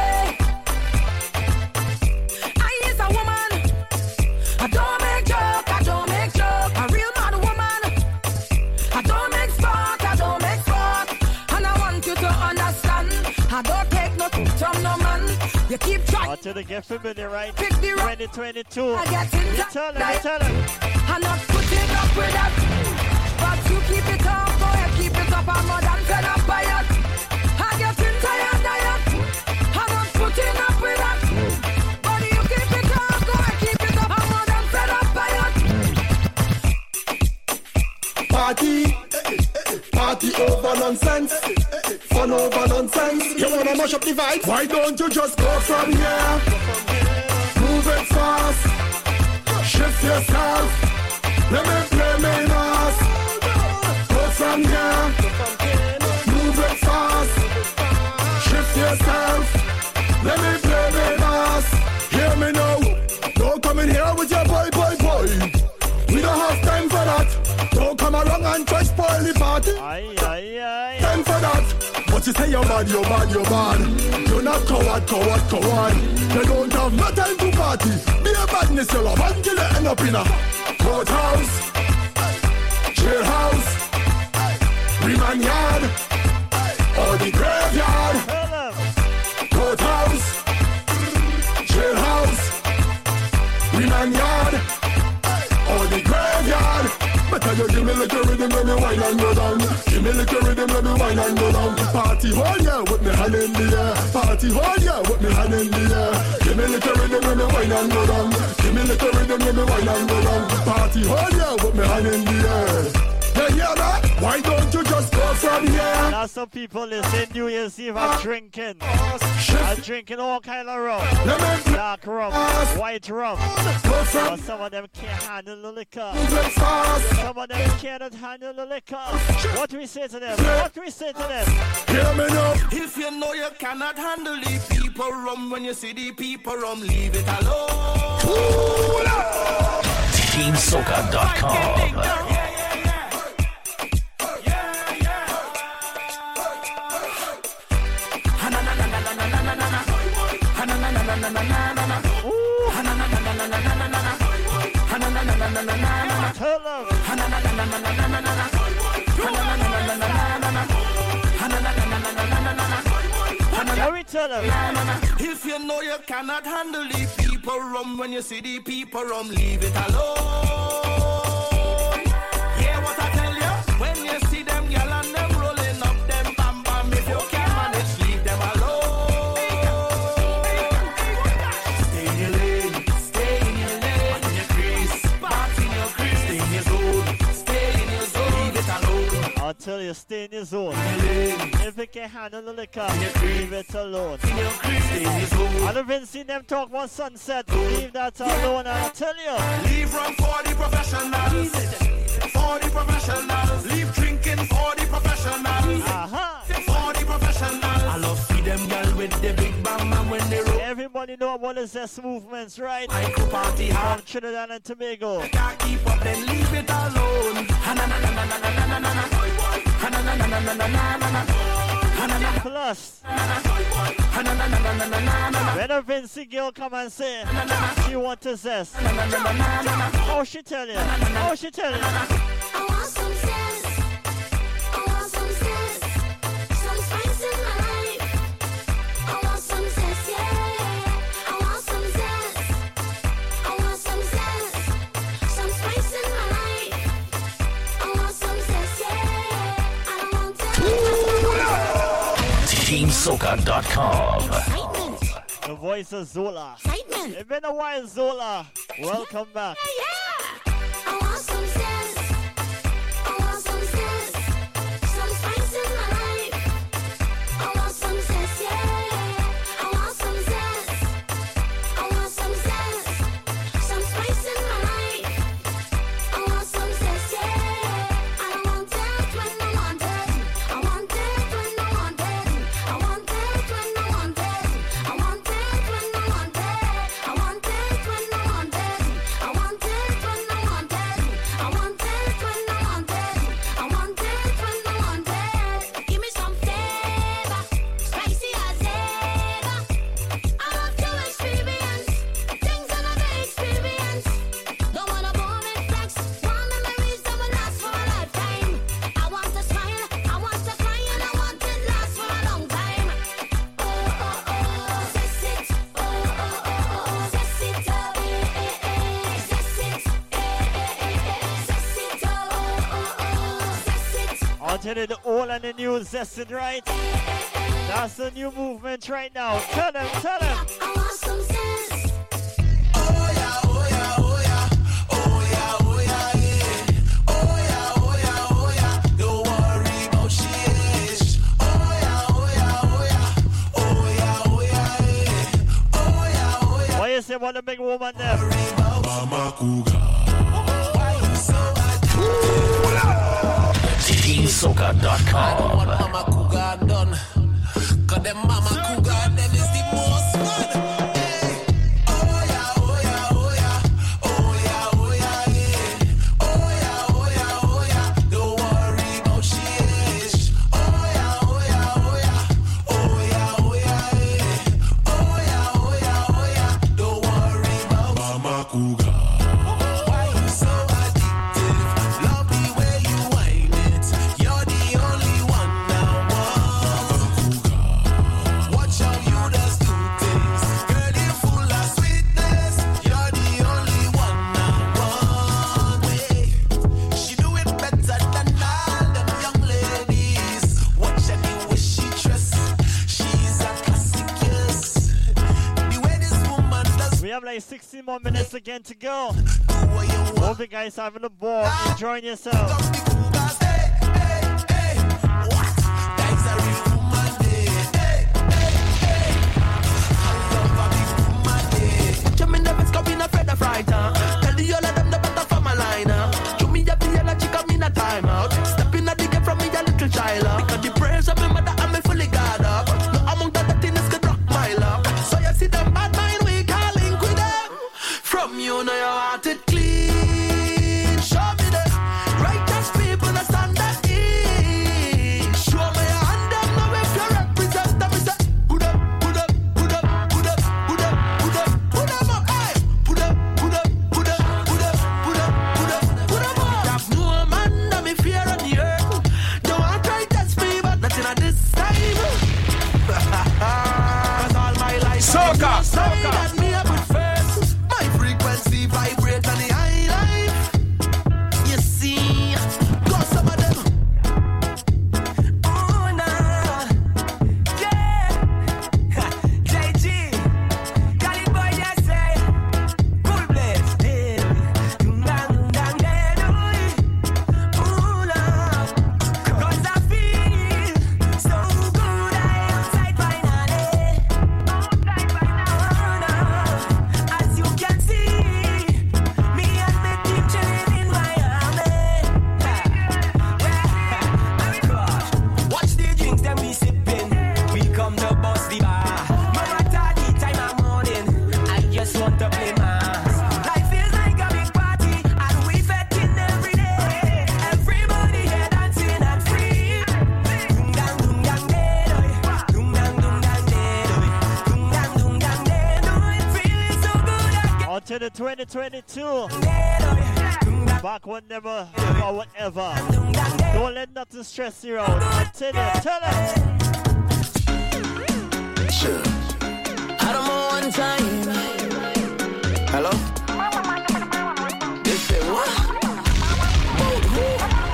Speaker 11: Hey. I is a woman. I don't make joke. I don't make joke. A real man woman. I don't make sport. I don't make sport. And I want you to understand. I don't take no from no man. You keep trying.
Speaker 3: I'll tell the get familiar, right?
Speaker 11: Pick the right.
Speaker 3: twenty twenty-two.
Speaker 11: I get in
Speaker 3: You tell them, you tell them.
Speaker 11: I'm not putting up with that. But you keep it up, go ahead, keep it up. I'm more than fed up by it. I get in tired, tired. I'm not putting up with that. But you keep it up, go ahead, keep it up. I'm more than fed up by it.
Speaker 10: Party, party over nonsense, fun over nonsense. You wanna mash up the vibe? Why don't you just go from here? Move it fast, shift yourself. Let me play me last. Go from here, move it fast, shift yourself. Let me play me last. Hear me now. Don't come in here with your boy, boy, boy. We don't have time for that. Don't come around and try spoil the party.
Speaker 3: Aye, aye, aye.
Speaker 10: Time for that. But you say you're bad, you're bad, you're bad. You're not coward, coward, coward. You don't have no time to party. Be a badness, you'll have until you end up in a courthouse, jailhouse, remand yard, or the graveyard. Courthouse, jailhouse, remand yard, or the graveyard. Better you give me little rhythm, let me wine and go down. Give me little rhythm, let me wine and go down. The party
Speaker 14: Party hard, yeah, with me hand in the air. Party hard, yeah, with me hand in the air. Give me little rhythm when me wine and go down. Give me little rhythm when me wine and go down. Party hard, yeah, with me hand in the air. Yeah, yeah, that. Why don't you just go from here?
Speaker 3: Now some people listen New Year's Eve are drinking. Are drinking all kind of rum. Dark rum, white rum. But some of them can't handle the liquor. Some of them cannot handle the liquor. What do we say to them? What do we say to them?
Speaker 14: Hear me now.
Speaker 10: If you know you cannot handle the people rum, when you see the people rum, leave it alone.
Speaker 7: Team Soca dot com.
Speaker 10: If you know you cannot handle the people rum, when you see the people rum, leave it alone. Hear what I tell you? When you see them gyal and them rolling up them bam bam, if you can't manage, leave them alone. Stay in your lane, stay in your lane, on your crease, back in your crease, stay in your zone, stay in your zone, leave it alone.
Speaker 3: I'll tell you, stay in your zone. If you can't handle the liquor, leave it alone. I don't even see them talk about sunset. Leave that alone, I'll tell you.
Speaker 10: Leave rum for the professionals. For the professionals. Leave drinking for the professionals.
Speaker 3: Uh-huh.
Speaker 10: For the professionals. I love see them girl with the big bam and when they roll.
Speaker 3: Everybody know what is this movements, right?
Speaker 10: I could party hard.
Speaker 3: From Trinidad and Tobago.
Speaker 10: Can't keep up, then leave it alone.
Speaker 3: Plus, when a Vincy girl come and say she want to zest, how she tell you? How she tell you?
Speaker 8: I want some zest. I want some zest. Some spice in my life. I want some zest, yeah. I want some zest. I want some zest. Some spice in my life. I want some zest, yeah. I don't want zest.
Speaker 7: Team Soca dot com.
Speaker 3: The voice of Zola.
Speaker 8: Excitement.
Speaker 3: It's been a while, Zola. Welcome back.
Speaker 8: Yeah, yeah. I want some zest. I want some zest. Some spice in my life. I want some zest, yeah. I want some zest. I want some zest. Some spice in my life. I want some zest, yeah. I don't want it when I want it. I want it when I want it. I want it when I want it. I want it when I want it. I want it when I want it. I want it when I want it. I want it when I want it. I want it when I want it. Give me some flavor, spicy as ever. I love to experience things I never experienced. Don't wanna bore me flex, want memories that will last for a lifetime. I want to smile, I want to cry, and I want it last for a long time. Oh oh oh, zest it. Oh oh oh, zest it up. Eh eh eh, zest it. Eh eh eh, zest it up. Oh oh oh, zest it.
Speaker 3: I'll tell you the old and the new zested, right? That's the new movement right now. Tell them, tell them.
Speaker 8: I want some zest.
Speaker 10: Oh yeah, oh yeah, oh yeah. Oh yeah, oh yeah, yeah. Oh yeah, oh yeah, oh yeah. Don't worry about shit. Oh yeah, oh yeah, oh yeah. Oh yeah, oh yeah, yeah. Oh yeah, oh yeah.
Speaker 3: What you say about the big woman there?
Speaker 14: Mama Cougar.
Speaker 7: Team Soca dot com.
Speaker 10: Mama Cougar done. Cause them Mama Cougar, them is the most fun. Hey. Oh yeah, oh yeah, oh yeah. Oh yeah, oh yeah, yeah. Oh yeah, oh yeah, oh yeah. Don't worry about shit. Oh yeah, oh yeah, oh yeah. Oh yeah, oh yeah, yeah. Oh yeah, oh yeah, oh yeah. Don't worry about
Speaker 14: Mama Cougar.
Speaker 10: why you so addictive. Love the way you whine it. You're the only one now.
Speaker 3: like sixteen more minutes again to go. Hope you guys having a ball, enjoying yourself.
Speaker 10: Tell the all of them the better for my line. To me, I feel like chick up me in a time out. Stepping at the game from me, a little child. Because the prayers of my mother and me fully guard up. No among the things could rock my luck. So you see them bad mind, we can't link with them. From you, know your heart it clean. Show me the righteous people that stand at ease. Show me your hand, them know if you represent them. It's a put up, put up, put up, put up, put up, put up, put them up, hey. Put up, put up, put up, put up, put up, put up, put them up. Have no man that me fear on the earth. Don't want to try test me, but nothing at this time. Cause all my life
Speaker 2: Soca, soca.
Speaker 10: that me up at first. My frequency vibrate on the high life. You see, go some of them.
Speaker 11: Oh, nah. Yeah. J G. Cali boy just say. Cool place. Yeah. Dum dang, dum dang, yeah, do it. Oh, nah. Cause I feel so good. I am outside finally. Outside finally. As you can see, me and my team chilling in Miami. Watch the drinks them we sipping. We come to bust the bar. No matter the time of morning, I just want to play mass. Life feels like a big party, and we fetting every day. Everybody here dancing and free. Dum dang, dum dang, day, do it. Dum dang, dum dang, day, do it. Dum dang, dum dang, day, do it. Feeling so good, I get
Speaker 3: On to the twenty twenty-two.
Speaker 11: day, do it. Dum dang,
Speaker 3: Back when never, or whatever.
Speaker 11: dum dang, day.
Speaker 3: Don't let nothing stress you out. I tell you, tell us.
Speaker 10: Sure. I don't know one time. Hello? They say what? About who?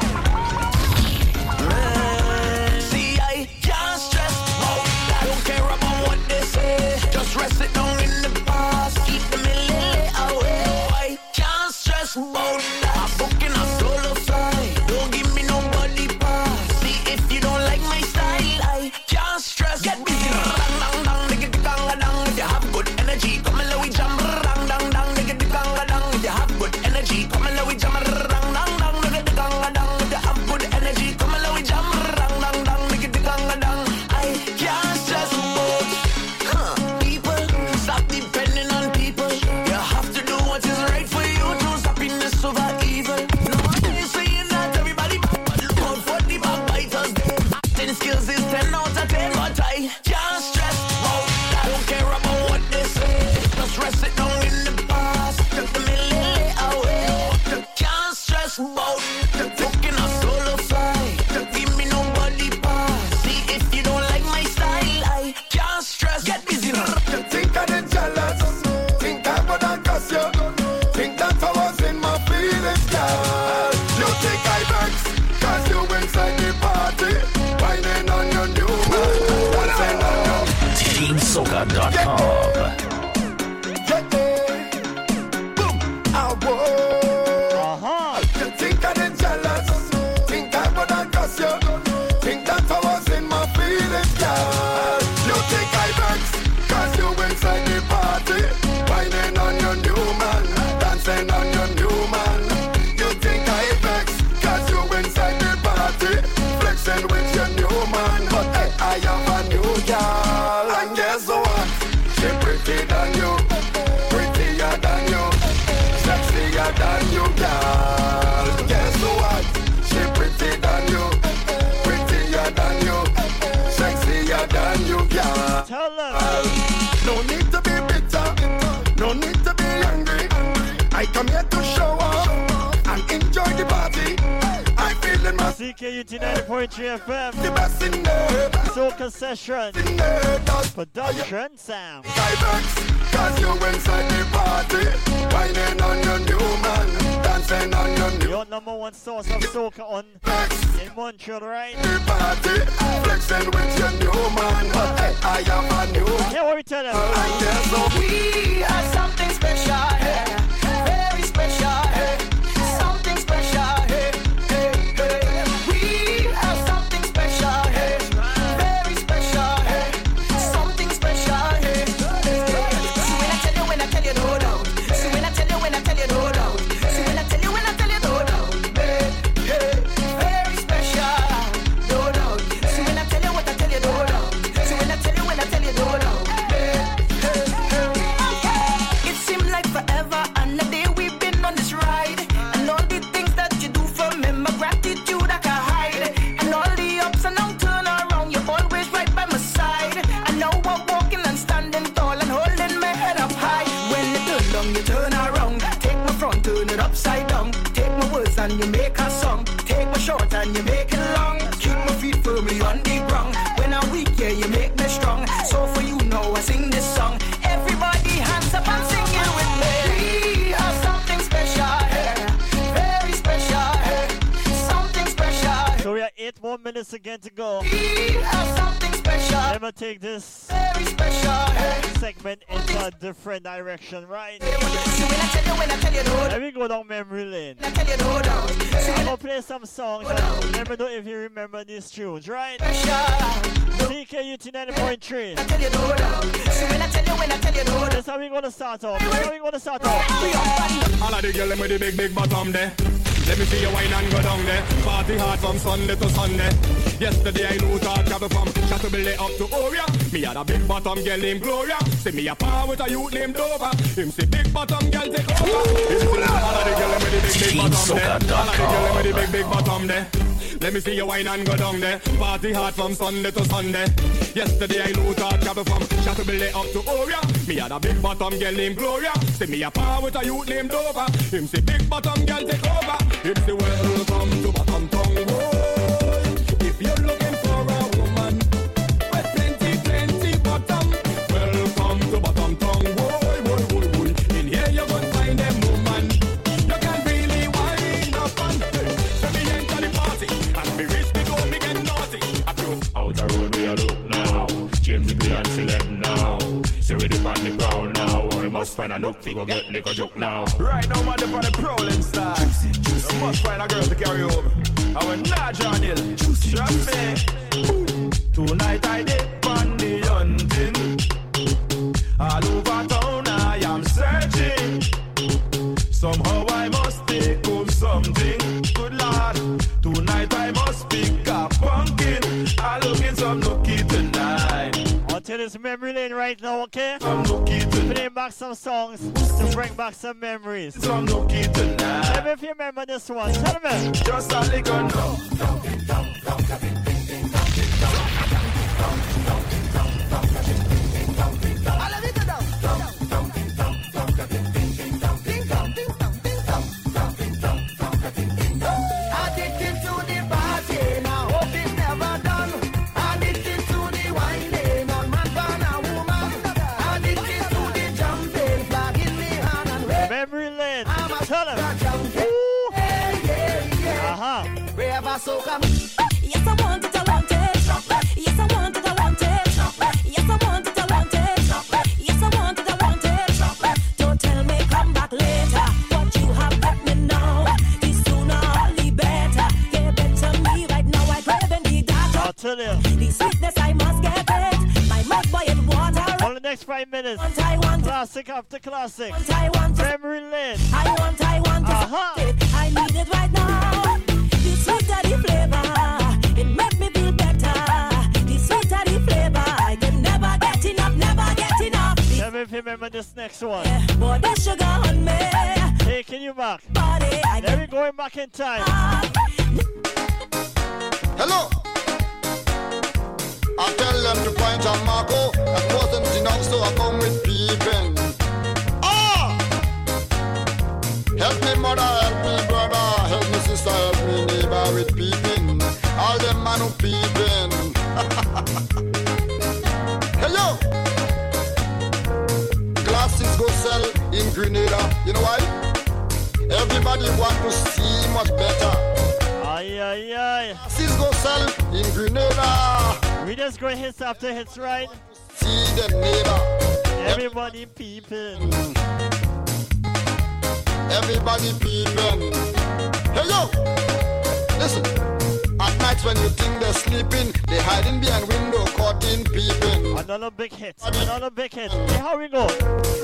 Speaker 10: Man. See, I can't stress about that. Don't care about what they say. Just rest it down in the past. Keep the millie away. I can't stress about that. I'm booking a solo flight. Don't give me nobody pass. See, if you don't like my style, I can't stress. Get busy. Dang, dang, dang, nigga, dang, dang. If you have good energy, come and let we jam. Dang, dang, dang, nigga, dang, dang. If you have good energy, come and let we jam. Dang, dang, dang, nigga, dang, dang. If you have good energy, come and let we jam. Dang, dang, dang, nigga, dang, dang. I can't stress about huh. people. Stop depending on people. You have to do what is right for you. Choose happiness over evil. No one is saying that everybody bad, but look out for the backbiters. Acting skills is ten out of ten, but I can't stress about that. Don't care about what they say. Just rest it down in the past. Took the millie away. Can't stress about booking a solo flight. Give me nobody pass. See, if you don't like my style, I can't stress. Get busy.
Speaker 14: You think I did jealous? Think I would have cussed you? Think that I was in my feelings, girl? You think I vex? Cause you inside the party, whining on your new man, dancing on your
Speaker 7: Team Soca dot com.
Speaker 14: yeah, boom, I whoa.
Speaker 3: Uh-huh.
Speaker 14: You think I did jealous? Think I would have cussed you? Think that I was in my feelings, girl? You think I vex? Cause you inside the party, whining on your new man, dancing on your new man. You think I vex? Cause you inside the party, flexing with your new man. But hey, I have a new girl, and guess what? She pretty than you, prettier than you, sexier than you, girl. Guess what? She pretty than you, prettier than you, sexier than you, girl.
Speaker 3: Tell them.
Speaker 14: No need to be bitter, no need to be angry. I come here to show up and enjoy the party. I feel in my
Speaker 3: C K U T ninety point three F M.
Speaker 14: the best in there,
Speaker 3: Soca Session.
Speaker 14: in there, does
Speaker 3: Production sound.
Speaker 14: I vex?
Speaker 10: Cause you inside the party, whining on your new man, dancing on your new.
Speaker 3: Your number one source of soca on in Montreal, right?
Speaker 10: The party, flexing with your new man. Hey, I am a new man.
Speaker 3: Yeah, what we tell them?
Speaker 10: I guess so.
Speaker 5: We have something special, hey, very special, hey, something special, hey, hey, hey. We have something special, hey, very special, hey, something special, hey, hey. So when I tell you, when I tell you, no doubt. So when I tell you, when I tell you, no doubt. So when I tell you, when I tell you, no doubt. Hey, hey, very special, no doubt. So when I tell you, what I tell you, no doubt. So when I tell you, when I tell you, no doubt. It seemed like forever and a day we've been on this ride. And all the things that you do for me, my gratitude I can hide. And all the ups and downs turn around, you're always right by my side. And now I'm walking and standing tall and holding my head up high. When you turn down, you turn around. Take my front, turn it upside down. Take my words and you make a song. Take my short and you make it long. Keep my feet firmly on the ground. When I'm weak, yeah, you make me strong. So for you now, I sing this song. Everybody hands up and sing it with me. We have something special here, very special here, something special.
Speaker 3: So we have eight more minutes again to go.
Speaker 5: We have something special.
Speaker 3: Let me take this
Speaker 5: very special here.
Speaker 3: segment into a different direction, right?
Speaker 5: So when I tell you, when I tell you, no,
Speaker 3: Let me go down memory lane.
Speaker 5: I tell you, no doubt. So
Speaker 3: I'm gonna play some songs. And let me know if you remember these tunes, right?
Speaker 5: special.
Speaker 3: C K U T ninety point three.
Speaker 5: I tell you, no doubt. So when I tell you, when I tell you, no doubt.
Speaker 3: That's how we gonna start off. That's how we gonna start off.
Speaker 2: All of the girls with the big, big bottom there. Let me see you wine and go down there. Party hard from Sunday to Sunday. Yesterday I knew talk travel from Chateaubriand up to Oria. Me had a big bottom girl named Gloria. See me a par with a youth named Dover. Him see big bottom girl take over. Him see all of the girls with the big, big bottom there. All of the girls with the big, big bottom there. Let me see you wine and go down there. Party hard from Sunday to Sunday. Yesterday I knew talk travel from Chateaubriand up to Oria. Me had a big bottom girl named Gloria. See me a par with a youth named Dover. Him see big bottom girl take over. It's the welcome to Bottom Tongue Road. If you're looking for a woman with plenty, plenty bottom, welcome to Bottom Tongue Road. Boy, boy, boy. In here you're gonna find them woman. You can really wind up and let me enter the party and be rich because me get naughty. I go out the road we are look now. James the and select now. See we the on the ground now. We must find a look, we go get liquor joke now.
Speaker 15: Right now, man, for the prowling style. You must find a girl to carry over. I went not John Hill. Trust me. Tonight I did on the hunting. All over town I am searching. Somehow I must pick up something. Good lord. Tonight I must pick up pumpkin. I looking some nookie tonight.
Speaker 3: Until it's memory lane right now, okay?
Speaker 15: Some nookie tonight.
Speaker 3: Play back some songs to bring back some memories.
Speaker 15: Some nookie tonight.
Speaker 3: Tell me if you remember this one. Tell me.
Speaker 15: Just a little no.
Speaker 3: Memory lane. Tell him. Uh-huh.
Speaker 11: So come. Yes, I want it, I want it. Yes, I want it, I want it. Yes, I want it, I want it. Yes, I want it, I want it. Don't tell me come back later. What you have let me know. The sooner the better. Give it to me right now. I crave and need that.
Speaker 3: I'll tell you.
Speaker 11: The sweetness I must get it. My mouth boil water.
Speaker 3: On the next five minutes.
Speaker 11: Want, I want
Speaker 3: classic after classic.
Speaker 11: Want, I want
Speaker 3: memory lane.
Speaker 11: I want, I want
Speaker 3: uh-huh.
Speaker 11: it. I need it right now. The sweeter the flavor, it make me feel better. The sweeter the flavor, I can never get enough, never get enough.
Speaker 3: Tell me if you remember this next one.
Speaker 11: Yeah, boy, the sugar on me.
Speaker 3: Taking you back.
Speaker 11: Body, I
Speaker 3: Let me going back in time.
Speaker 10: Hello. I tell them to point on Marco. That wasn't enough, so I come with peeping. Ah! Help me mother, help me brother, help me sister, help me neighbor with peeping. All them man who peeping. Hello.
Speaker 1: Grenada. You know why? Everybody want to see much better.
Speaker 3: Aye, aye, aye.
Speaker 1: Cisco sell in Grenada.
Speaker 3: We just go hits after hits, right?
Speaker 1: See them neighbor.
Speaker 3: Everybody peeping.
Speaker 1: Everybody peeping. Hey yo, listen. At nights when you think they're sleeping, they hiding behind window, caught in peeping.
Speaker 3: Another big hit. Another big hit. Hey, how we go?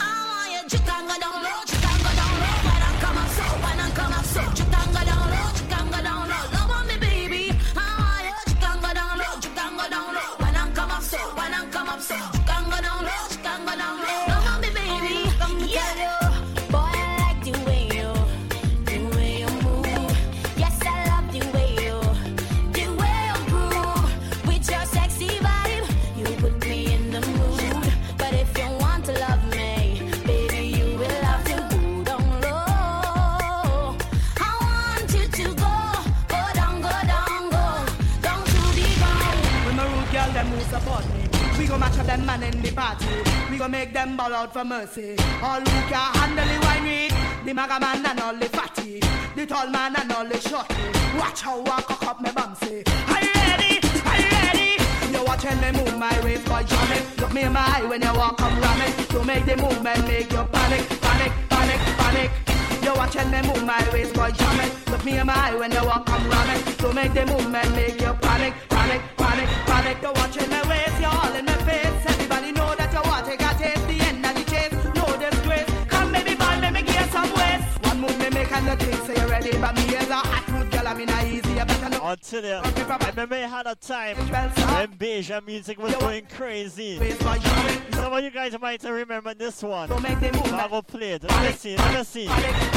Speaker 11: We go match up them man in the party. We go make them ball out for mercy. All who can handle the wine with the maga man and all the fatty, the tall man and all the shorty. Watch how I cock up my bumsy. Are you ready? Are you ready? You watching me move my waist, boy, jamming. Look me in my eye when you walk up ramming. To make the movement make you panic, panic, panic, panic. You watching me move my waist, boy, jamming. Look me in my eye when you walk up ramming. To make the movement make you panic, panic, panic, panic. You watching me waist, you're all in my face. Everybody know that you want to take a taste. The end of the chase, no disgrace. Come baby boy, let me give you some waist. One move me make and the thing say you're ready. But me as a hot food girl, I'm in a easy. You better know.
Speaker 3: Until you, I remember you had a time when Beja music was going crazy. Some of you guys might remember this one. So I will play it. Let me see, let me see.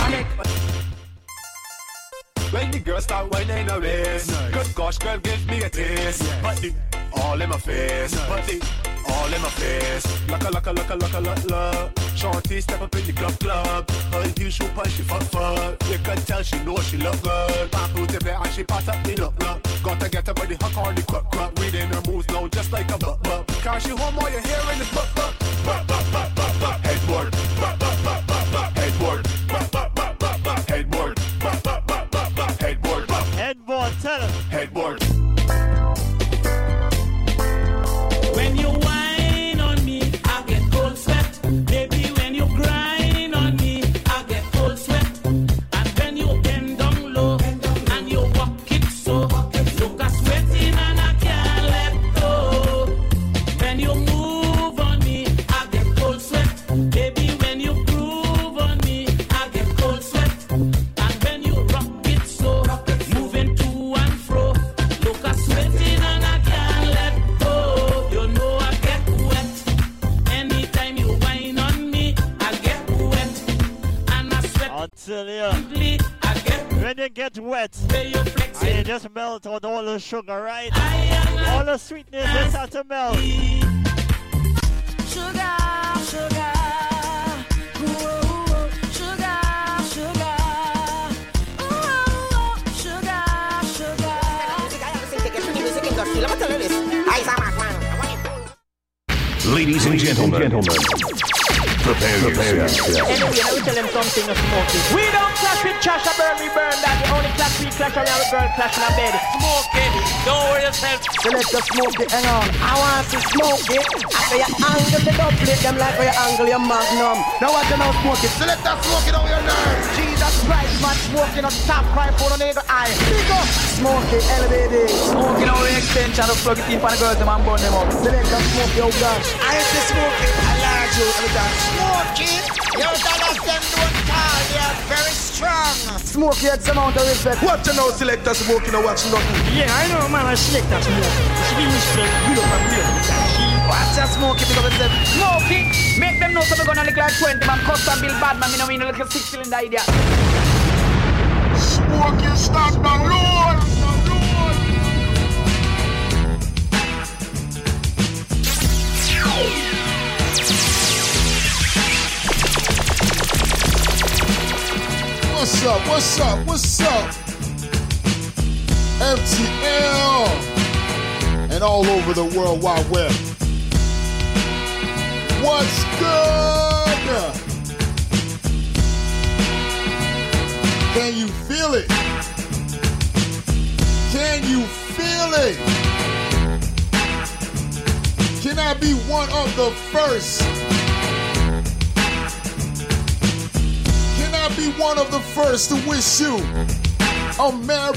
Speaker 16: When the girl start whining her waist, good gosh, girl, give me a taste. But the all in my face, but the all in my face. Laka laka laka laka laka la. Shorty step up in the club club. Her heel shoe punch she fuck fuck. You can tell she know she look good. Pop out the bed and she pass up the look look. Gotta get her by the hook or the quack quack. Reading her moves now just like a buck buck. Can't she home all you hearing is buck buck. Buck buck buck buck buck. Headboard. Buck buck buck buck buck. Headboard. Buck buck buck buck buck. Headboard. Buck buck buck buck buck. Headboard.
Speaker 3: Headboard. Tell him.
Speaker 16: Headboard.
Speaker 17: When you whine on me, I get cold sweat. Baby, when you grind on me, I get cold sweat. And when you bend down low and you walk it so, look a sweating and I can't let go. When you move on me, I get cold sweat. Baby, when you groove on me, I get cold sweat. And when you rock it so, moving to and fro, look a sweating and I can't let go. You know I get wet. Anytime you whine on me, I get wet. And I sweat.
Speaker 3: Until you,
Speaker 17: I get
Speaker 3: when you get wet, and you just melt out all the sugar, right? All the sweetness just have to melt.
Speaker 11: Sugar, sugar. Ooh, sugar, sugar. Ooh, sugar, sugar.
Speaker 7: Ladies and gentlemen, gentlemen, prepare, prepare yourself.
Speaker 18: Anyway, now we tell them something of smoking. We don't clash with trash, I burn, we burn that. The only clash we clash around, we burn, clash in a bed. Smoke it, don't worry yourself.
Speaker 11: So let us smoke it, hang on. I want to smoke it. After you angle the doublet, them like where you angle your magnum. Now what you know smoke it? So let us smoke it on your nerves. Jesus Christ, man, smoking on top right for the nigga eye. Big up. Smoke it, elevated.
Speaker 18: Smoking on the extension, of plug it in for the girls, them and burn them up.
Speaker 11: So let us smoke your gosh.
Speaker 19: I hate to smoke it, I large you every time. Smoke it, your dollars them don't fall, they are very strong.
Speaker 11: Smoke it, some amount of respect.
Speaker 19: What you know, selector smoking or watch nothing?
Speaker 18: Yeah, I know, man, I select that smoke. She be respect, real from real.
Speaker 11: Watch that smoke it, because it's
Speaker 18: smoke it. Make them know so we're gonna look like twenty, man. Custom build bad, man. Me know we know like a six cylinder idea.
Speaker 19: Smoke it, stop down, Lord.
Speaker 14: What's up? What's up? What's up? F T L and all over the World Wide Web. What's good? Can you feel it? Can you feel it? Can I be one of the first? Can I be one of the first to wish you a Merry